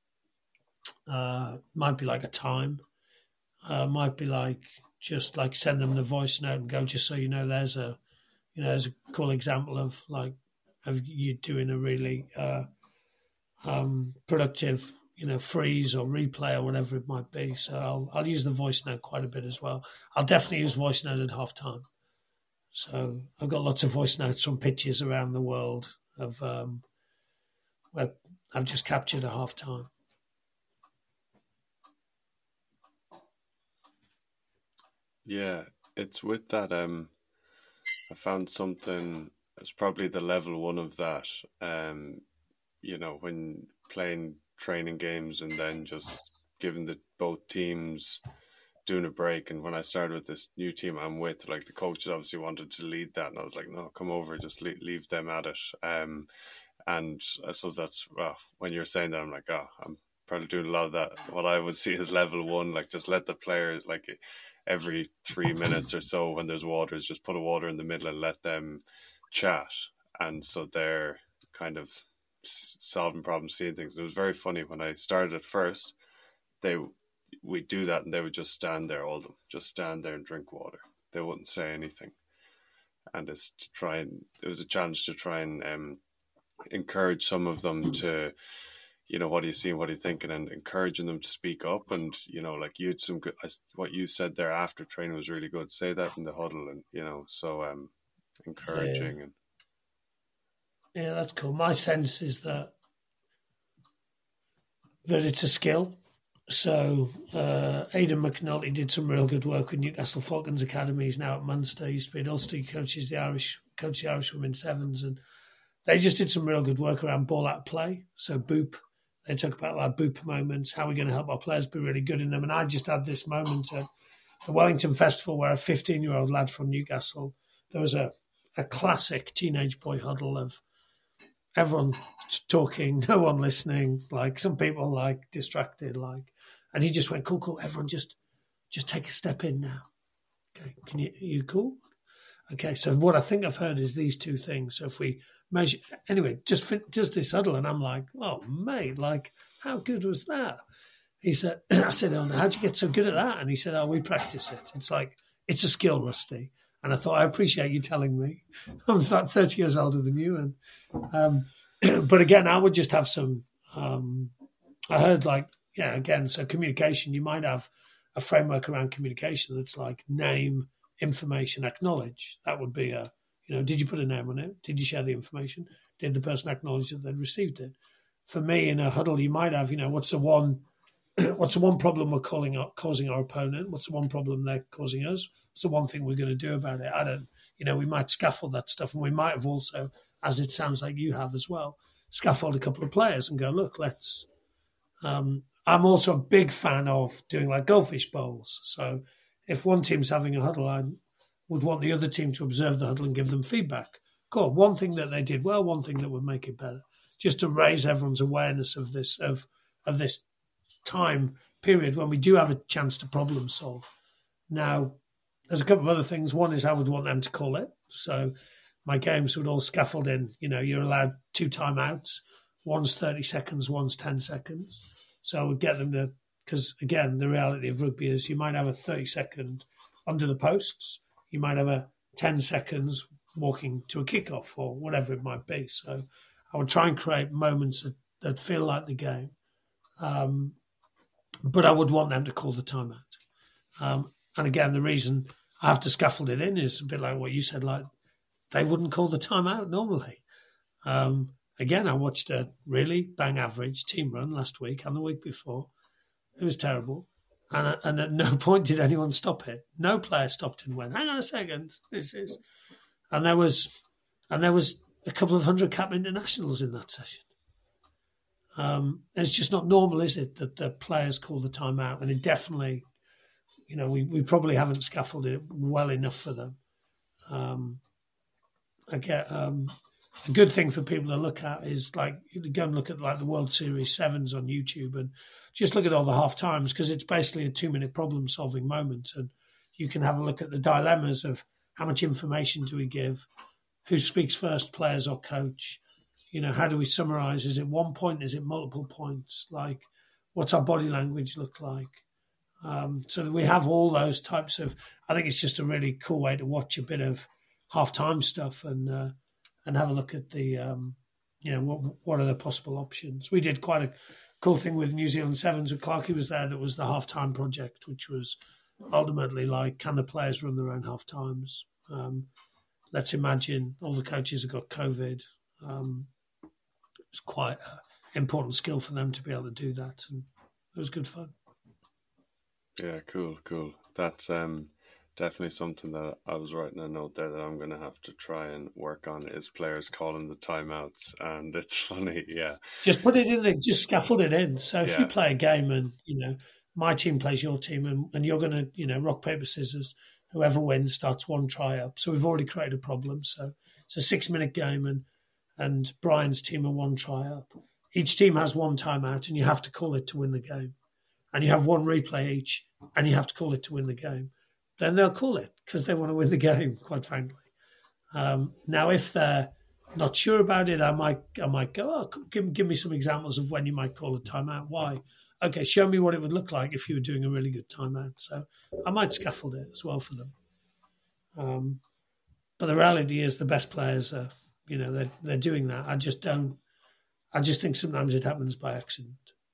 might be like a time, might be like just like send them the voice note and go, just so you know, there's a cool example of you doing a really productive freeze or replay or whatever it might be. So I'll use the voice note quite a bit as well. I'll definitely use voice note at halftime. So I've got lots of voice notes from pitches around the world of where I've just captured at halftime. Yeah, it's with that. I found something. It's probably the level 1 of that. When playing training games and then just giving both teams doing a break, and when I started with this new team I'm with, like the coaches obviously wanted to lead that, and I was like, no, come over, just leave them at it. And I suppose that's, well, when you're saying that, I'm like, oh, I'm probably doing a lot of that, what I would see as level one, like just let the players, like every 3 minutes or so when there's waters, just put a water in the middle and let them chat. And so they're kind of solving problems, seeing things. It was very funny when I started at first, we'd do that and they would just stand there, all of them, just stand there and drink water. They wouldn't say anything. And it was a challenge to try and encourage some of them to, what are you seeing, what are you thinking, and encouraging them to speak up. And, like what you said there after training was really good. Say that in the huddle, and, so encouraging. Yeah. And yeah, that's cool. My sense is that it's a skill. So Aidan McNulty did some real good work with Newcastle Falcons Academy. He's now at Munster. He used to be at Ulster. He coaches the Irish women's sevens, and they just did some real good work around ball out of play. So boop, they talk about like boop moments, how we're going to help our players be really good in them. And I just had this moment at the Wellington Festival where a 15-year-old lad from Newcastle, there was a classic teenage boy huddle of everyone talking, no one listening, like some people like distracted, like, and he just went, cool, everyone just take a step in now. Okay, are you cool? Okay, so what I think I've heard is these two things. So if we measure, anyway, just this huddle, and I'm like, oh mate, like how good was that? He said, I said, oh, how'd you get so good at that? And he said, oh, we practice it. It's like, it's a skill, Rusty. And I thought, I appreciate you telling me. I'm about 30 years older than you. And but again, I would just have some, I heard so communication, you might have a framework around communication that's like name, information, acknowledge. That would be did you put a name on it? Did you share the information? Did the person acknowledge that they'd received it? For me, in a huddle, you might have, what's the one problem we're causing our opponent? What's the one problem they're causing us? What's the one thing we're going to do about it? We might scaffold that stuff, and we might have also, as it sounds like you have as well, scaffold a couple of players and go, look, let's... I'm also a big fan of doing like goldfish bowls. So if one team's having a huddle, I would want the other team to observe the huddle and give them feedback. Cool. One thing that they did well, one thing that would make it better, just to raise everyone's awareness of this of this time period when we do have a chance to problem solve. Now, there's a couple of other things. One is I would want them to call it. So my games would all scaffold in. You're allowed 2 timeouts. One's 30 seconds, one's 10 seconds. So I would get them to, because again, the reality of rugby is you might have a 30-second under the posts. You might have a 10 seconds walking to a kickoff or whatever it might be. So I would try and create moments that feel like the game. But I would want them to call the timeout. And again, the reason I have to scaffold it in is a bit like what you said, like they wouldn't call the timeout normally. Again, I watched a really bang average team run last week and the week before. It was terrible. And at no point did anyone stop it. No player stopped and went, hang on a second, and there was a couple of 100 cap internationals in that session. It's just not normal, is it, that the players call the timeout? And it definitely, we probably haven't scaffolded it well enough for them. A good thing for people to look at is like go and look at like the World Series Sevens on YouTube and just look at all the half times, because it's basically a 2-minute problem solving moment, and you can have a look at the dilemmas of how much information do we give, who speaks first, players or coach, how do we summarize? Is it 1 point? Is it multiple points? Like, what's our body language look like? So that we have all those types of. I think it's just a really cool way to watch a bit of half time stuff and have a look at the, what are the possible options. We did quite a cool thing with New Zealand Sevens with Clarkey was there. That was the half-time project, which was ultimately like, can the players run their own half-times? Let's imagine all the coaches have got COVID. It's quite an important skill for them to be able to do that. And it was good fun. Yeah, cool. That's definitely something that I was writing a note there that I'm going to have to try and work on, is players calling the timeouts. And it's funny, yeah. Just put it in there, just scaffold it in. So if you play a game and, my team plays your team, and you're going to, rock, paper, scissors. Whoever wins starts one try up. So we've already created a problem. So it's a 6-minute game, and Brian's team are one try up. Each team has one timeout, and you have to call it to win the game. And you have one replay each, and you have to call it to win the game. Then they'll call it because they want to win the game, quite frankly. Now, if they're not sure about it, I might go, give me some examples of when you might call a timeout. Why? Okay, show me what it would look like if you were doing a really good timeout. So I might scaffold it as well for them. But the reality is the best players are, they're doing that. I just think sometimes it happens by accident.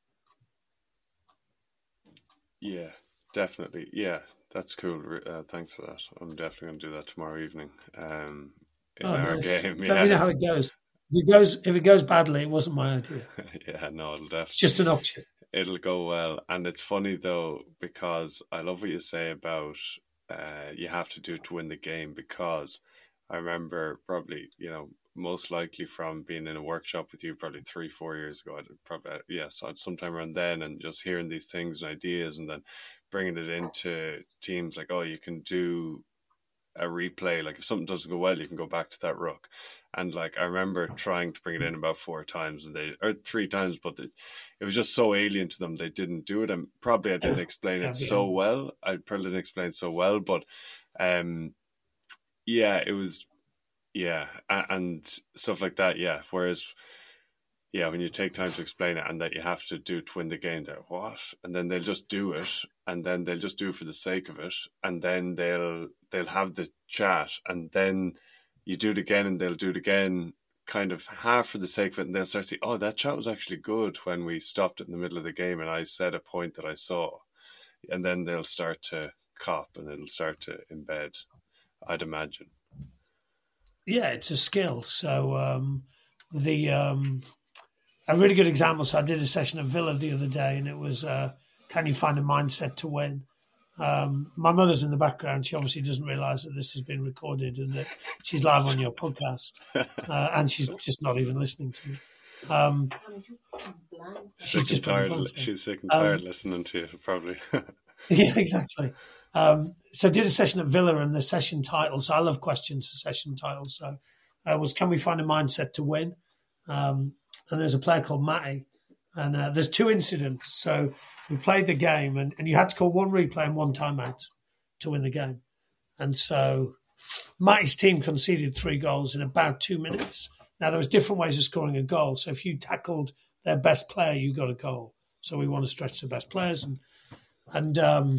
Yeah, definitely. Yeah, that's cool. Thanks for that. I'm definitely going to do that tomorrow evening in our game. Let me know how it goes. If it goes badly, it wasn't my idea. Yeah, no, it'll definitely. It's just an option. It'll go well. And it's funny, though, because I love what you say about you have to do it to win the game, because I remember probably, most likely from being in a workshop with you probably 3-4 years ago, so sometime around then, and just hearing these things and ideas and then bringing it into teams like, oh, you can do a replay. Like if something doesn't go well, you can go back to that ruck. And like I remember trying to bring it in about 4 times or 3 times, but it was just so alien to them. They didn't do it, and probably I didn't explain it so well. I probably didn't explain it so well, but it was. Yeah, and stuff like that, yeah. Whereas, when you take time to explain it and that you have to do it to win the game, they're what? And then they'll just do it, and then they'll just do it for the sake of it, and then they'll have the chat, and then you do it again, and they'll do it again, kind of half for the sake of it, and they'll start to say, oh, that chat was actually good when we stopped it in the middle of the game and I said a point that I saw. And then they'll start to cop, and it'll start to embed, I'd imagine. Yeah, it's a skill. So a really good example. So I did a session at Villa the other day, and it was, can you find a mindset to win? My mother's in the background. She obviously doesn't realise that this has been recorded and that she's live on your podcast, and she's just not even listening to me. She's sick and tired listening to you, probably. Yeah, exactly. So I did a session at Villa, and the session title, so I love questions for session titles, so was can we find a mindset to win? And there's a player called Matty, and there's 2 incidents. So we played the game, and you had to call 1 replay and 1 timeout to win the game. And so Matty's team conceded 3 goals in about 2 minutes. Now, there was different ways of scoring a goal. So if you tackled their best player, you got a goal. So we want to stretch the best players. And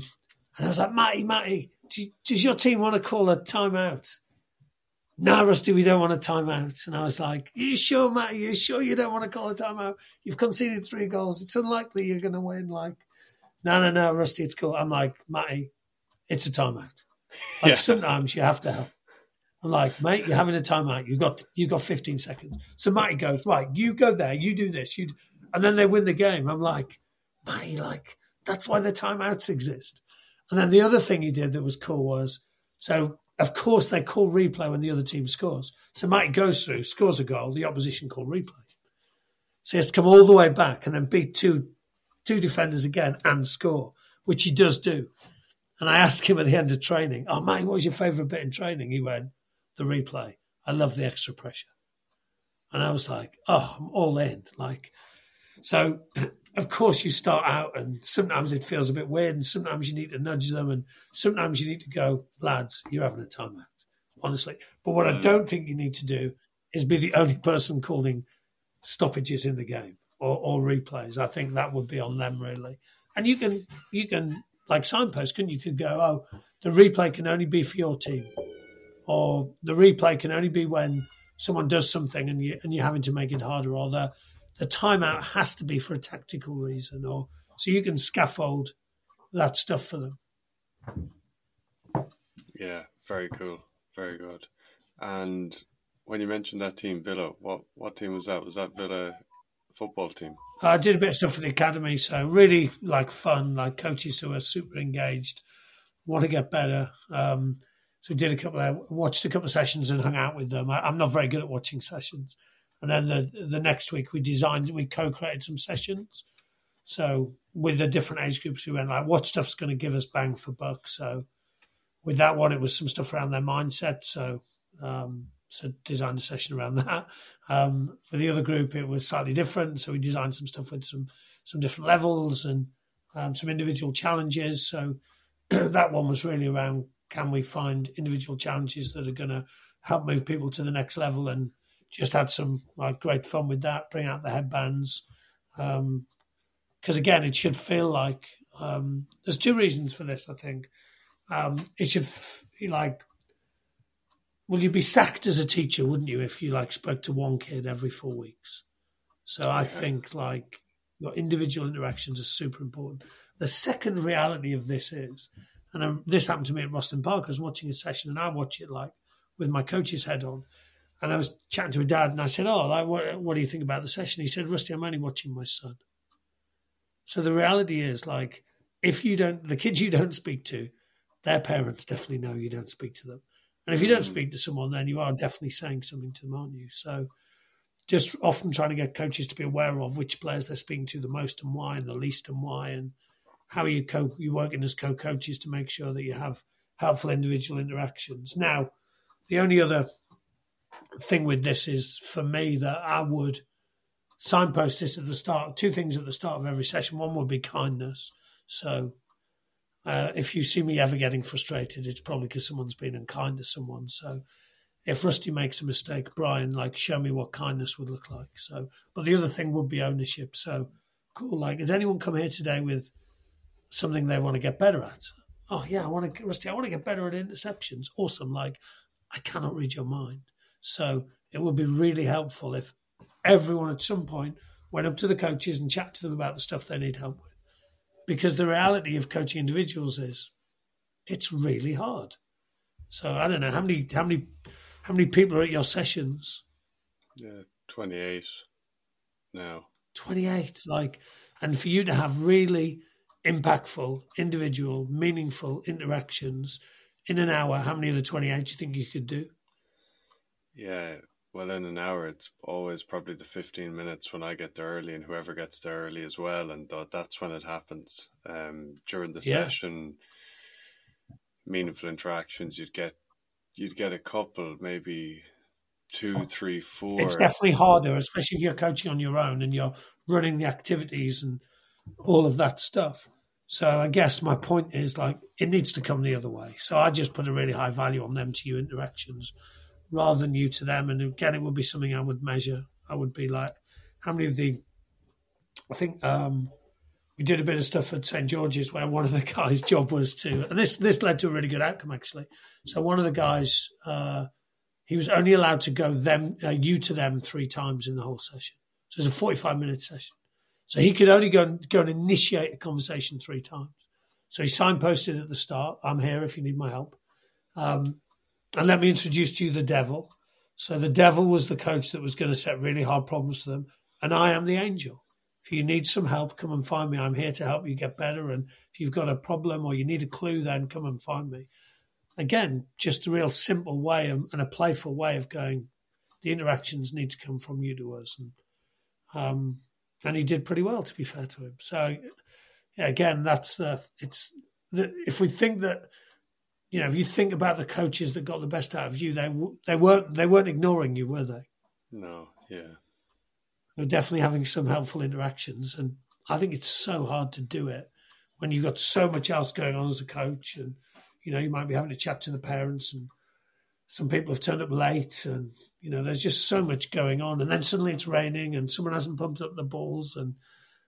I was like, Matty, does your team want to call a timeout? No, Rusty, we don't want a timeout. And I was like, you sure, Matty? You sure you don't want to call a timeout? You've conceded 3 goals. It's unlikely you're going to win. Like, no, Rusty, it's cool. I'm like, Matty, it's a timeout. Like, sometimes you have to help. I'm like, mate, you're having a timeout. You got 15 seconds. So Matty goes, right, you go there, you do this, and then they win the game. I'm like, Matty, like, that's why the timeouts exist. And then the other thing he did that was cool was, so of course they call replay when the other team scores. So Matty goes through, scores a goal, the opposition call replay. So he has to come all the way back and then beat two defenders again and score, which he does do. And I asked him at the end of training, oh, Matty, what was your favourite bit in training? He went, the replay. I love the extra pressure. And I was like, oh, I'm all in. Like, so of course you start out and sometimes it feels a bit weird and sometimes you need to nudge them and sometimes you need to go, lads, you're having a timeout, honestly. But what I don't think you need to do is be the only person calling stoppages in the game or replays. I think that would be on them, really. And you can like signpost, couldn't you? You could go, oh, the replay can only be for your team, or the replay can only be when someone does something and you're having to make it harder, or the timeout has to be for a tactical reason, or so you can scaffold that stuff for them. Yeah, very cool, very good. And when you mentioned that team, Villa, what team was that? Was that Villa football team? I did a bit of stuff for the academy, so really like fun, like coaches who are super engaged, want to get better. So we did watched a couple of sessions and hung out with them. I'm not very good at watching sessions. And then the next week we co-created some sessions. So with the different age groups, we went like, what stuff's going to give us bang for buck? So with that one, it was some stuff around their mindset. So designed a session around that. For the other group, it was slightly different. So we designed some stuff with some different levels and some individual challenges. So that one was really around, can we find individual challenges that are going to help move people to the next level, and just had some like great fun with that, bring out the headbands. Because again, it should feel like, there's two reasons for this, I think. It should well, you'd be sacked as a teacher, wouldn't you, if you like spoke to one kid every 4 weeks? So I think like your individual interactions are super important. The second reality of this is, and this happened to me at Rosslyn Park, I was watching a session and I watch it like with my coach's head on. And I was chatting to a dad and I said, what do you think about the session? He said, Rusty, I'm only watching my son. So the reality is like, the kids you don't speak to, their parents definitely know you don't speak to them. And if you don't speak to someone, then you are definitely saying something to them, aren't you? So just often trying to get coaches to be aware of which players they're speaking to the most and why, and the least and why, and how are you working as co-coaches to make sure that you have helpful individual interactions. Now, the only other thing with this is, for me, that I would signpost this at the start. Two things at the start of every session. One would be kindness. So if you see me ever getting frustrated, it's probably because someone's been unkind to someone. So if Rusty makes a mistake, Brian, like, show me what kindness would look like. So, but the other thing would be ownership. So cool. Like, has anyone come here today with something they want to get better at? Oh yeah, Rusty, I want to get better at interceptions. Awesome. Like, I cannot read your mind. So it would be really helpful if everyone at some point went up to the coaches and chatted to them about the stuff they need help with. Because the reality of coaching individuals is it's really hard. So I don't know, how many people are at your sessions? Yeah, 28 now. 28, like, and for you to have really impactful, individual, meaningful interactions in an hour, how many of the 28 do you think you could do? Yeah, well, in an hour, it's always probably the 15 minutes when I get there early and whoever gets there early as well. And that's when it happens. During the session, meaningful interactions, you'd get a couple, maybe 2, 3, 4. It's definitely harder, especially if you're coaching on your own and you're running the activities and all of that stuff. So I guess my point is, like, it needs to come the other way. So I just put a really high value on them to you interactions rather than you to them. And again, it would be something I would measure. I would be like, how many of I think we did a bit of stuff at St. George's where one of the guys' job was to, and this led to a really good outcome, actually. So one of the guys, he was only allowed to go you to them 3 times in the whole session. So it was a 45-minute session. So he could only go and initiate a conversation 3 times. So he signposted at the start, I'm here if you need my help. And let me introduce to you the devil. So the devil was the coach that was going to set really hard problems to them. And I am the angel. If you need some help, come and find me. I'm here to help you get better. And if you've got a problem or you need a clue, then come and find me. Again, just a real simple way and a playful way of going, the interactions need to come from you to us. And he did pretty well, to be fair to him. So, yeah, again, if we think that, you know, if you think about the coaches that got the best out of you, they weren't ignoring you, were they? No, yeah. They were definitely having some helpful interactions. And I think it's so hard to do it when you've got so much else going on as a coach. And, you know, you might be having to chat to the parents and some people have turned up late and, you know, there's just so much going on. And then suddenly it's raining and someone hasn't pumped up the balls. And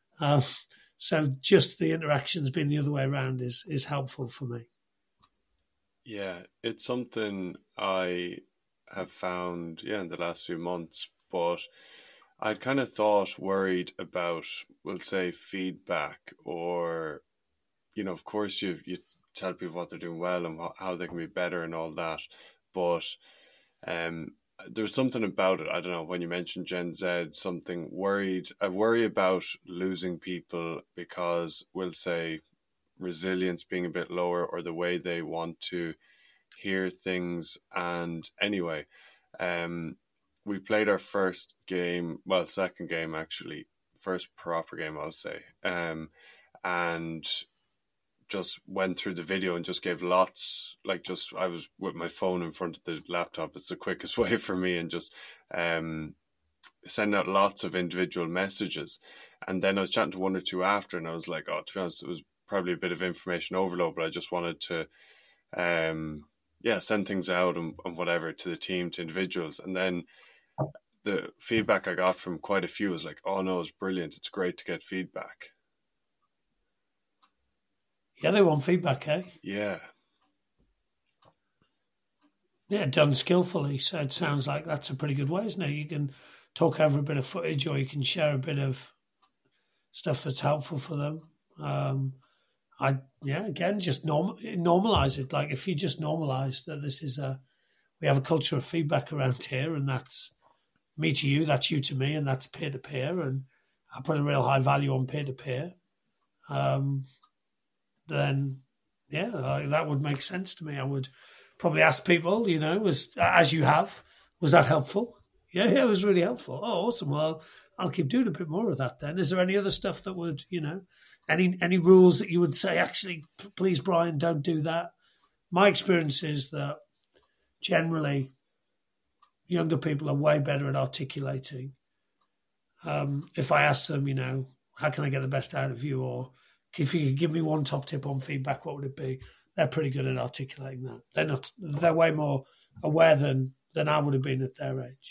so just the interactions being the other way around is helpful for me. Yeah, it's something I have found, in the last few months, but I'd kind of worried about, we'll say, feedback or, you know, of course you tell people what they're doing well and how they can be better and all that. But there's something about it. I don't know, when you mentioned Gen Z, I worry about losing people because, we'll say, resilience being a bit lower or the way they want to hear things. And anyway, we played our second game actually, first proper game I'll say, and and just went through the video and just gave lots, I was with my phone in front of the laptop. It's the quickest way for me, and just send out lots of individual messages. And then I was chatting to one or two after, and I was like, oh, to be honest, it was probably a bit of information overload, but I just wanted to send things out and whatever to the team, to individuals. And then the feedback I got from quite a few was like, oh no, it's brilliant. It's great to get feedback. Yeah, they want feedback, eh? Yeah. Yeah, done skillfully. So it sounds like that's a pretty good way, isn't it? You can talk over a bit of footage, or you can share a bit of stuff that's helpful for them. Again, just normalize it. Like, if you just normalize that this is we have a culture of feedback around here, and that's me to you, that's you to me, and that's peer to peer. And I put a real high value on peer to peer. Then, that would make sense to me. I would probably ask people, as you have, was that helpful? Yeah, it was really helpful. Oh, awesome. Well, I'll keep doing a bit more of that then. Is there any other stuff that would, any rules that you would say, actually, please, Brian, don't do that? My experience is that generally younger people are way better at articulating. If I ask them, how can I get the best out of you? Or if you could give me one top tip on feedback, what would it be? They're pretty good at articulating that. They're way more aware than I would have been at their age.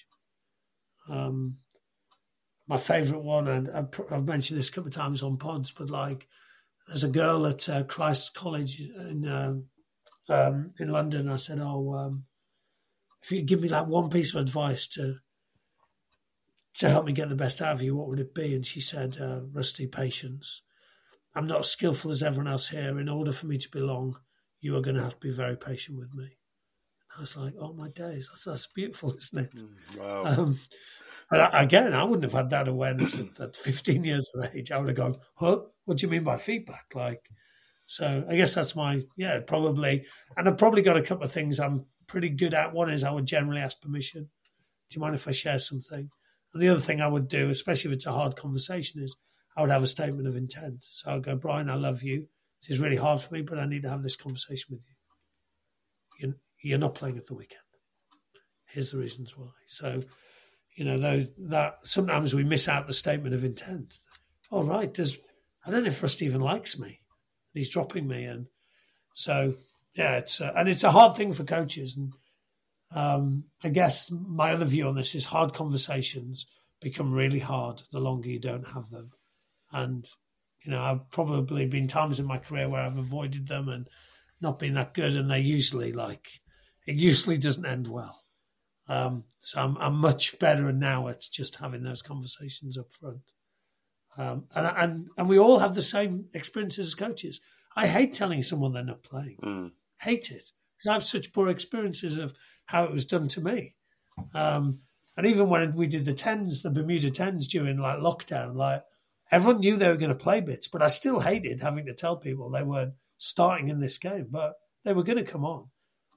My favourite one, and I've mentioned this a couple of times on pods, but there's a girl at Christ's College in London. I said, if you could give me one piece of advice to help me get the best out of you, what would it be? And she said, Rusty, patience. I'm not as skillful as everyone else here. In order for me to belong, you are going to have to be very patient with me. And I was like, oh my days, that's beautiful, isn't it? Wow. But I wouldn't have had that awareness at 15 years of age. I would have gone, huh? What do you mean by feedback? So I guess that's probably. And I've probably got a couple of things I'm pretty good at. One is I would generally ask permission. Do you mind if I share something? And the other thing I would do, especially if it's a hard conversation, is I would have a statement of intent. So I'd go, Brian, I love you. This is really hard for me, but I need to have this conversation with you. You're not playing at the weekend. Here's the reasons why. So, that sometimes we miss out the statement of intent. Oh, right. I don't know if Rusty even likes me. He's dropping me. And so, it's a hard thing for coaches. And I guess my other view on this is hard conversations become really hard the longer you don't have them. And, I've probably been times in my career where I've avoided them and not been that good. And they usually it usually doesn't end well. So I'm much better now at just having those conversations up front. And we all have the same experiences as coaches. I hate telling someone they're not playing. Hate it. Because I have such poor experiences of how it was done to me. And even when we did the Bermuda Tens during lockdown, everyone knew they were going to play bits, but I still hated having to tell people they weren't starting in this game, but they were going to come on.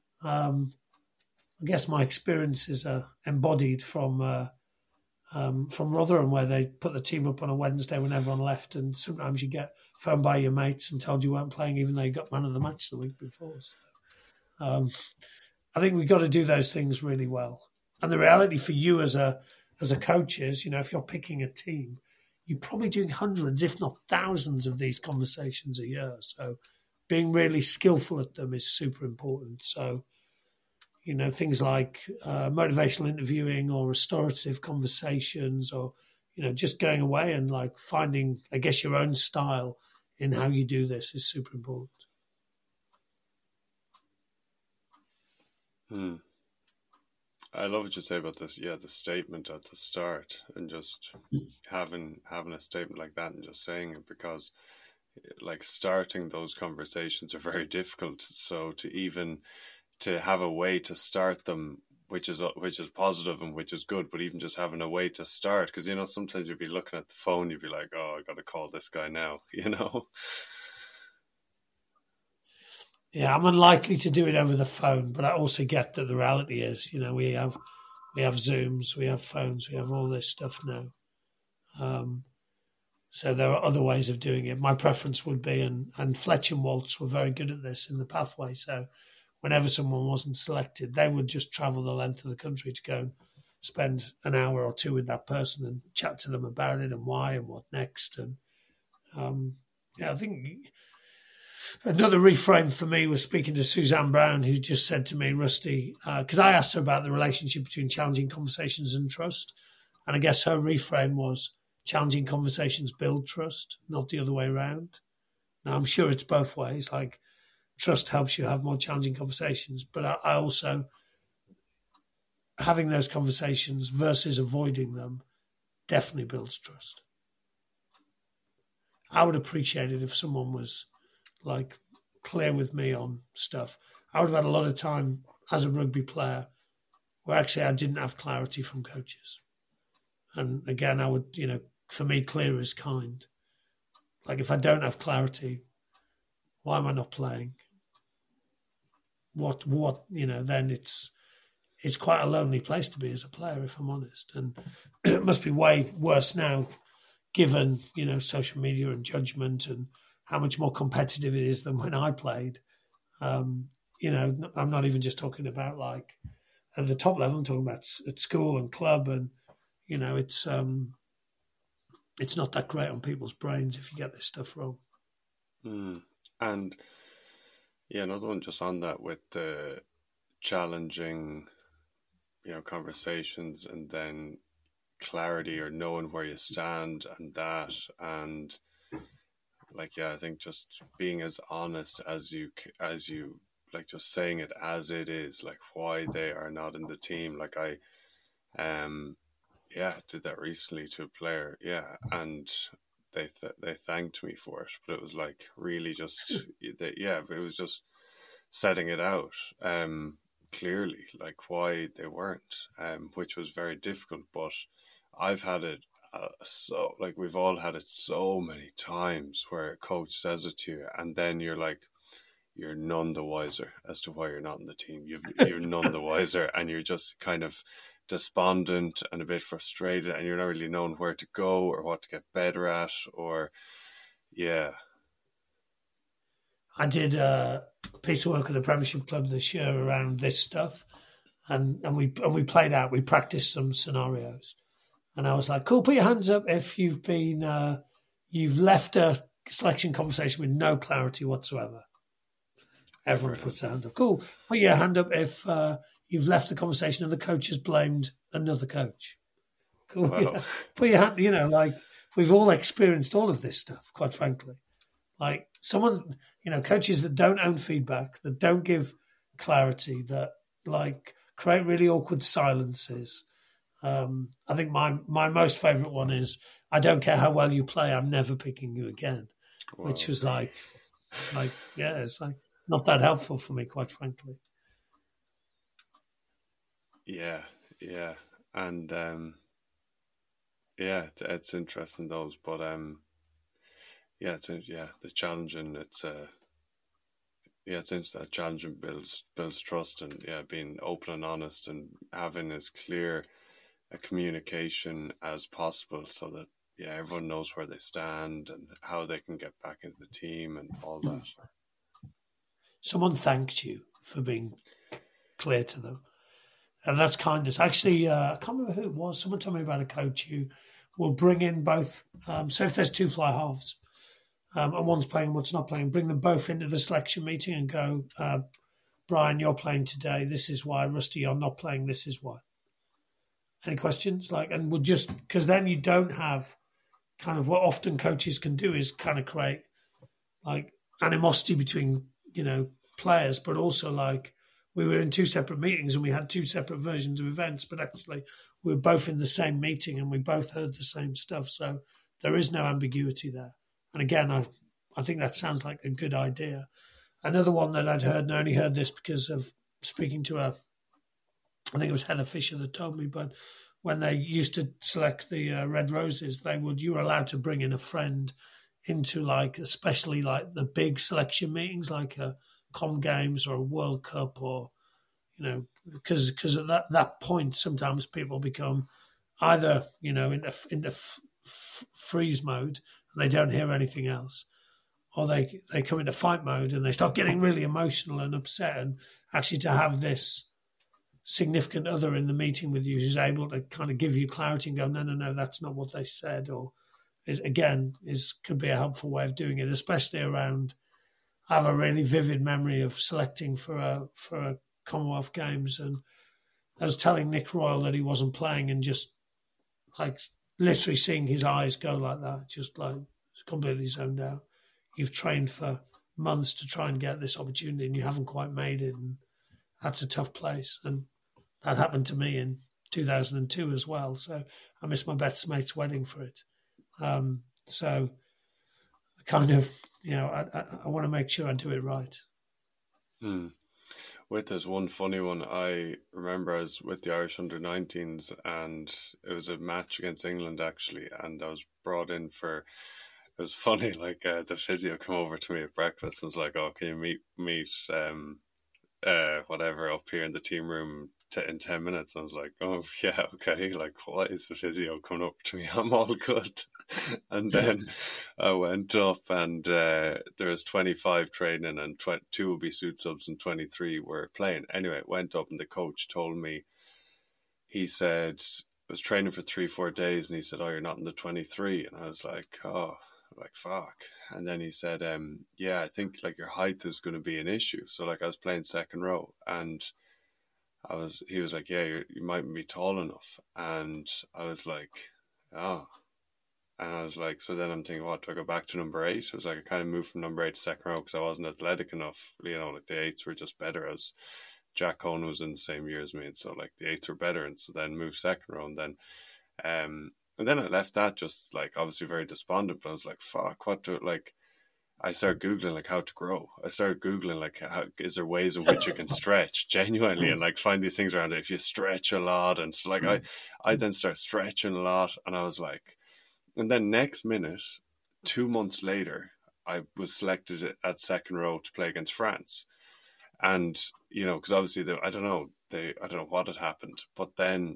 I guess my experiences are embodied from Rotherham, where they put the team up on a Wednesday when everyone left, and sometimes you get phoned by your mates and told you weren't playing, even though you got man of the match the week before. So, I think we've got to do those things really well. And the reality for you as a coach is, if you're picking a team, you're probably doing hundreds, if not thousands, of these conversations a year. So being really skillful at them is super important. So, things like motivational interviewing or restorative conversations, or, just going away and finding, I guess, your own style in how you do this is super important. I love what you say about this. Yeah, the statement at the start, and just having a statement like that and just saying it, because starting those conversations are very difficult. So to have a way to start them, which is positive and which is good, but even just having a way to start, because sometimes you'd be looking at the phone, you'd be like, oh, I got to call this guy now. Yeah, I'm unlikely to do it over the phone, but I also get that the reality is, we have Zooms, we have phones, we have all this stuff now. So there are other ways of doing it. My preference would be, and Fletch and Waltz were very good at this in the pathway. So whenever someone wasn't selected, they would just travel the length of the country to go and spend an hour or two with that person and chat to them about it and why and what next. And I think another reframe for me was speaking to Suzanne Brown, who just said to me, Rusty, because I asked her about the relationship between challenging conversations and trust. And I guess her reframe was challenging conversations build trust, not the other way around. Now, I'm sure it's both ways. Like, trust helps you have more challenging conversations. But I also, having those conversations versus avoiding them definitely builds trust. I would appreciate it if someone was like clear with me on stuff. I would have had a lot of time as a rugby player where actually I didn't have clarity from coaches. And again, I would, for me, clear is kind. Like, if I don't have clarity, why am I not playing? What, then it's quite a lonely place to be as a player, if I'm honest. And it must be way worse now, given, social media and judgment and how much more competitive it is than when I played. I'm not even just talking about like at the top level. I'm talking about at school and club, and it's not that great on people's brains if you get this stuff wrong. And another one just on that with the challenging, conversations, and then clarity or knowing where you stand, and I think just being as honest as you like, just saying it as it is, like why they are not in the team. Like I did that recently to a player, and they thanked me for it, but it was like really just it was just setting it out clearly, like why they weren't, which was very difficult. But I've had it we've all had it so many times where a coach says it to you, and then you're like, you're none the wiser as to why you're not in the team. You're none the wiser, and you're just kind of despondent and a bit frustrated, and you're not really knowing where to go or what to get better at, or I did a piece of work at the Premiership Club this year around this stuff, and we played out. We practiced some scenarios, and I was like, "Cool, put your hands up if you've been you've left a selection conversation with no clarity whatsoever." Everyone puts their hand up. Cool, put your hand up if you've left the conversation and the coach has blamed another coach. Cool, wow. Put your hand. Like we've all experienced all of this stuff, quite frankly. Like someone, coaches that don't own feedback, that don't give clarity, that like create really awkward silences. I think my most favourite one is, I don't care how well you play, I'm never picking you again. Wow. Which was it's like not that helpful for me, quite frankly. Yeah. And it's interesting those, but the challenging, it's interesting that challenging builds trust, and being open and honest and having as clear a communication as possible, so that everyone knows where they stand and how they can get back into the team and all that. Someone thanked you for being clear to them, and that's kindness. Actually, I can't remember who it was. Someone told me about a coach who will bring in both. So if there's two fly halves, and one's playing and one's not playing, bring them both into the selection meeting and go, Brian, you're playing today. This is why. Rusty, you're not playing. This is why. Any questions? And we'll just, because then you don't have kind of what often coaches can do is kind of create like animosity between, players, but also like we were in two separate meetings and we had two separate versions of events, but actually we were both in the same meeting and we both heard the same stuff. So there is no ambiguity there. And again, I think that sounds like a good idea. Another one that I'd heard, and I only heard this because of speaking to I think it was Heather Fisher that told me, but when they used to select the Red Roses, you were allowed to bring in a friend into like, especially like the big selection meetings, like a Com Games or a World Cup, or, because at that point, sometimes people become either, in the freeze mode and they don't hear anything else, or they come into fight mode and they start getting really emotional and upset, and actually to have this significant other in the meeting with you who's able to kind of give you clarity and go, no, that's not what they said, or could be a helpful way of doing it, especially around. I have a really vivid memory of selecting for a Commonwealth Games, and I was telling Nick Royal that he wasn't playing, and just like literally seeing his eyes go like that, just like completely zoned out. You've trained for months to try and get this opportunity, and you haven't quite made it, and that's a tough place. And that happened to me in 2002 as well. So I missed my best mate's wedding for it. So I kind of, I want to make sure I do it right. With this one funny one, I remember I was with the Irish under-19s, and it was a match against England actually, and I was brought in for. It was funny, like the physio came over to me at breakfast and was like, "Oh, can you meet whatever up here in the team room in 10 minutes?" I was like, "Oh yeah, okay." Like, why is the physio coming up to me? I'm all good. And then I went up, and there was 25 training, and 2 would be suit subs, and 23 were playing. Anyway, went up, and the coach told me. He said I was training for 3-4 days, and he said, "Oh, you're not in the 23," and I was like, "Oh." Like, fuck. And then he said, yeah, I think like your height is going to be an issue. So like I was playing second row, and he was like, yeah, you mightn't be tall enough. And I was like, oh. And I was like, so then I'm thinking, what, do I go back to number 8? It was like I kind of moved from number 8 to second row because I wasn't athletic enough. Like the 8s were just better. As Jack Cohn was in the same year as me, and so like the 8s were better, and so then moved second row, and then I left that just like obviously very despondent, but I was like, fuck, what do, like, I started Googling like how to grow. I started Googling like, is there ways in which you can stretch genuinely, and like find these things around it. If you stretch a lot, and so like I then started stretching a lot, and I was like, and then next minute, 2 months later, I was selected at second row to play against France. And, because obviously I don't know what had happened, but then,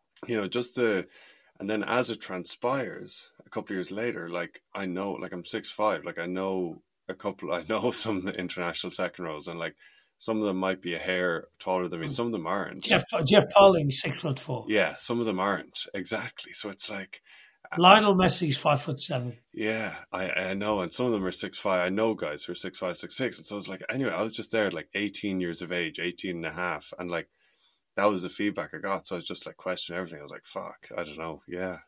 and then as it transpires, a couple of years later, like I know, like I'm 6'5", like I know some international second rows, and like some of them might be a hair taller than me, some of them aren't. Jeff Pauling, 6'4". Yeah, some of them aren't, exactly. So it's like Lionel Messi's 5'7". Yeah, I know, and some of them are 6'5". I know guys who are 6'5", 6'6", and so I was like, anyway, I was just there at like 18 years of age, 18 and a half, and like that was the feedback I got. So I was just like questioning everything. I was like, fuck, I don't know. Yeah.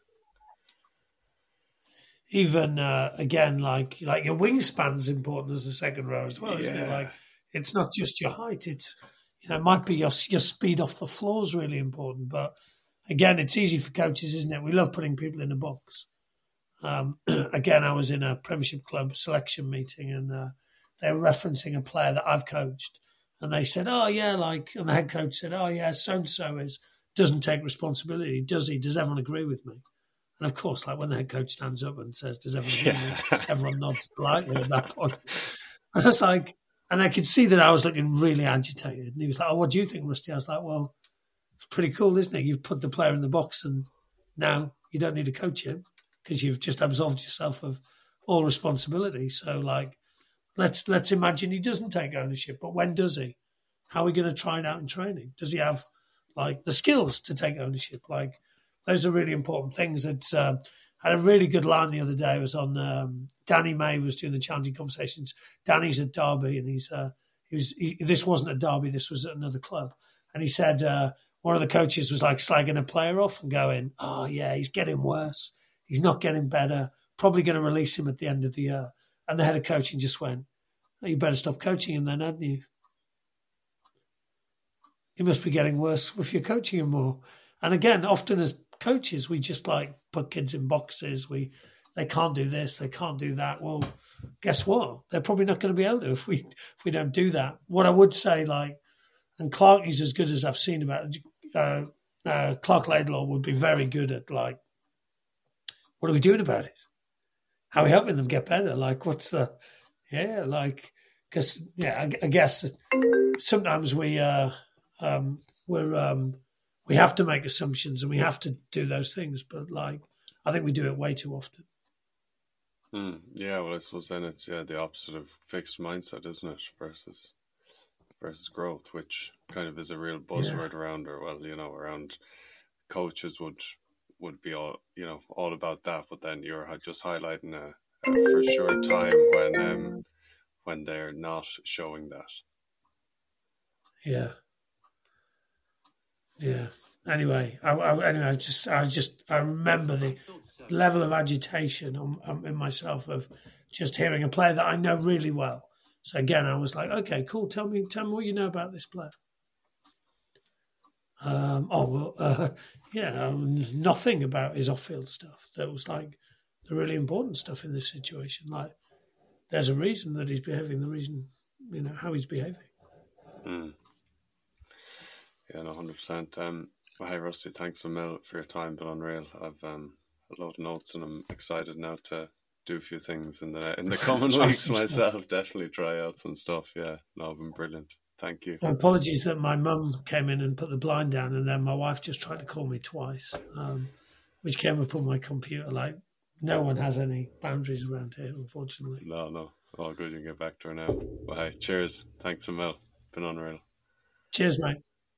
Even again, like your wingspan's important as a second row as well, isn't it? Like it's not just your height. It's it might be your speed off the floor is really important. But again, it's easy for coaches, isn't it? We love putting people in a box. Again, I was in a Premiership club selection meeting, and they were referencing a player that I've coached. And they said, "Oh yeah," and the head coach said, "Oh yeah, so and so doesn't take responsibility, does he? Does everyone agree with me?" And of course, like when the head coach stands up and says, "Does everyone agree with me?" Everyone nods politely at that point. And I was like, and I could see that I was looking really agitated. And he was like, "Oh, what do you think, Rusty?" I was like, "Well, it's pretty cool, isn't it? You've put the player in the box, and now you don't need to coach him because you've just absolved yourself of all responsibility." So like, Let's imagine he doesn't take ownership, but when does he? How are we going to try it out in training? Does he have like the skills to take ownership? Like those are really important things. That had a really good line the other day. It was on Danny May was doing the challenging conversations. Danny's at Derby, and this wasn't at Derby. This was at another club, and he said one of the coaches was like slagging a player off and going, "Oh yeah, he's getting worse. He's not getting better. Probably going to release him at the end of the year." And the head of coaching just went, "Oh, you better stop coaching him then, hadn't you? You must be getting worse if you're coaching him more." And again, often as coaches, we just like put kids in boxes. They can't do this, they can't do that. Well, guess what? They're probably not going to be able to if we don't do that. What I would say, like, and Clarkey's as good as I've seen about it. Clark Laidlaw would be very good at like, what are we doing about it? How are we helping them get better? Like, because I guess sometimes we have to make assumptions and we have to do those things, but like, I think we do it way too often. Yeah, well, I suppose then it's the opposite of fixed mindset, isn't it? Versus growth, which kind of is a real buzzword around, or well, around coaches would be all about that. But then you're just highlighting a for sure time when they're not showing that. Yeah. Anyway, I remember the level of agitation in myself of just hearing a player that I know really well. So again, I was like, okay, cool. Tell me what you know about this player. Nothing about his off-field stuff. That was like the really important stuff in this situation. Like, there's a reason that he's behaving. The reason, how he's behaving. Yeah, no, 100%. Well, hey, Rusty, thanks a mil for your time. Been unreal. I've a lot of notes, and I'm excited now to do a few things in the coming weeks myself. Stuff. Definitely try out some stuff. Yeah, no, been brilliant. Thank you. Apologies that my mum came in and put the blind down, and then my wife just tried to call me twice, which came up on my computer. Like, no one has any boundaries around here, unfortunately. No, all good. You can get back to her now. Well, hey, cheers. Thanks a mil. Been unreal. Cheers, mate.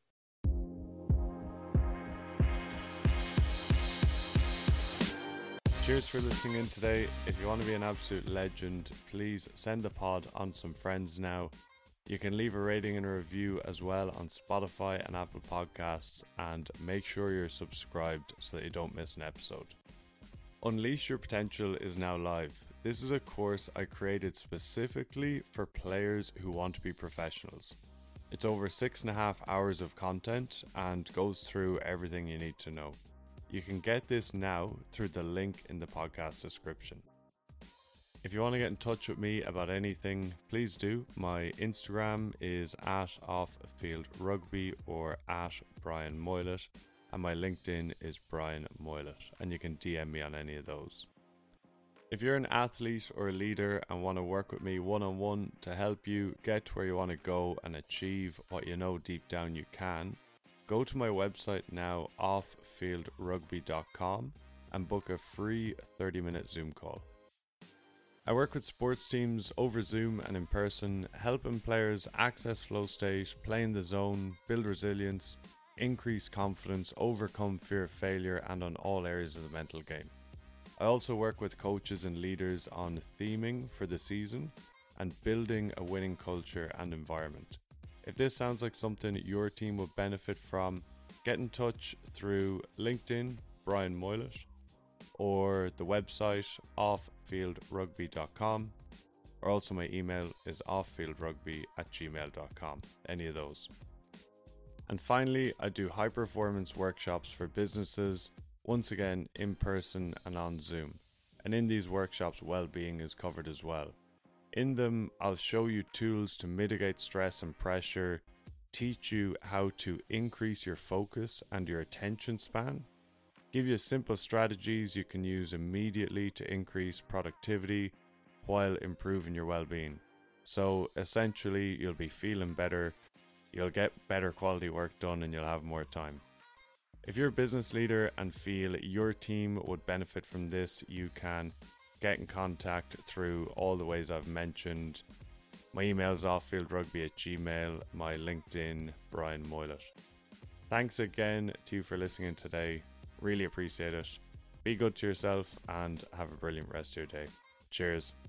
Cheers for listening in today. If you want to be an absolute legend, please send the pod on some friends now. You can leave a rating and a review as well on Spotify and Apple Podcasts, and make sure you're subscribed so that you don't miss an episode. Unleash Your Potential is now live. This is a course I created specifically for players who want to be professionals. It's over 6.5 hours of content and goes through everything you need to know. You can get this now through the link in the podcast description. If you want to get in touch with me about anything, please do. My Instagram is @OffFieldRugby or @BrianMoylett, and my LinkedIn is Brian Moylett, and you can DM me on any of those. If you're an athlete or a leader and want to work with me one-on-one to help you get to where you want to go and achieve what you know deep down you can, go to my website now, offfieldrugby.com, and book a free 30-minute Zoom call. I work with sports teams over Zoom and in person, helping players access flow state, play in the zone, build resilience, increase confidence, overcome fear of failure, and on all areas of the mental game. I also work with coaches and leaders on theming for the season and building a winning culture and environment. If this sounds like something your team would benefit from, get in touch through LinkedIn, Brian Moylett, or the website offfieldrugby.com, or also my email is offfieldrugby@gmail.com, any of those. And finally, I do high performance workshops for businesses, once again in person and on Zoom. And in these workshops, well-being is covered as well. In them, I'll show you tools to mitigate stress and pressure, teach you how to increase your focus and your attention span, give you simple strategies you can use immediately to increase productivity while improving your well-being. So essentially, you'll be feeling better, you'll get better quality work done, and you'll have more time. If you're a business leader and feel your team would benefit from this, you can get in contact through all the ways I've mentioned. My email is offfieldrugby@gmail, my LinkedIn, Brian Moylett. Thanks again to you for listening today. Really appreciate it. Be good to yourself and have a brilliant rest of your day. Cheers.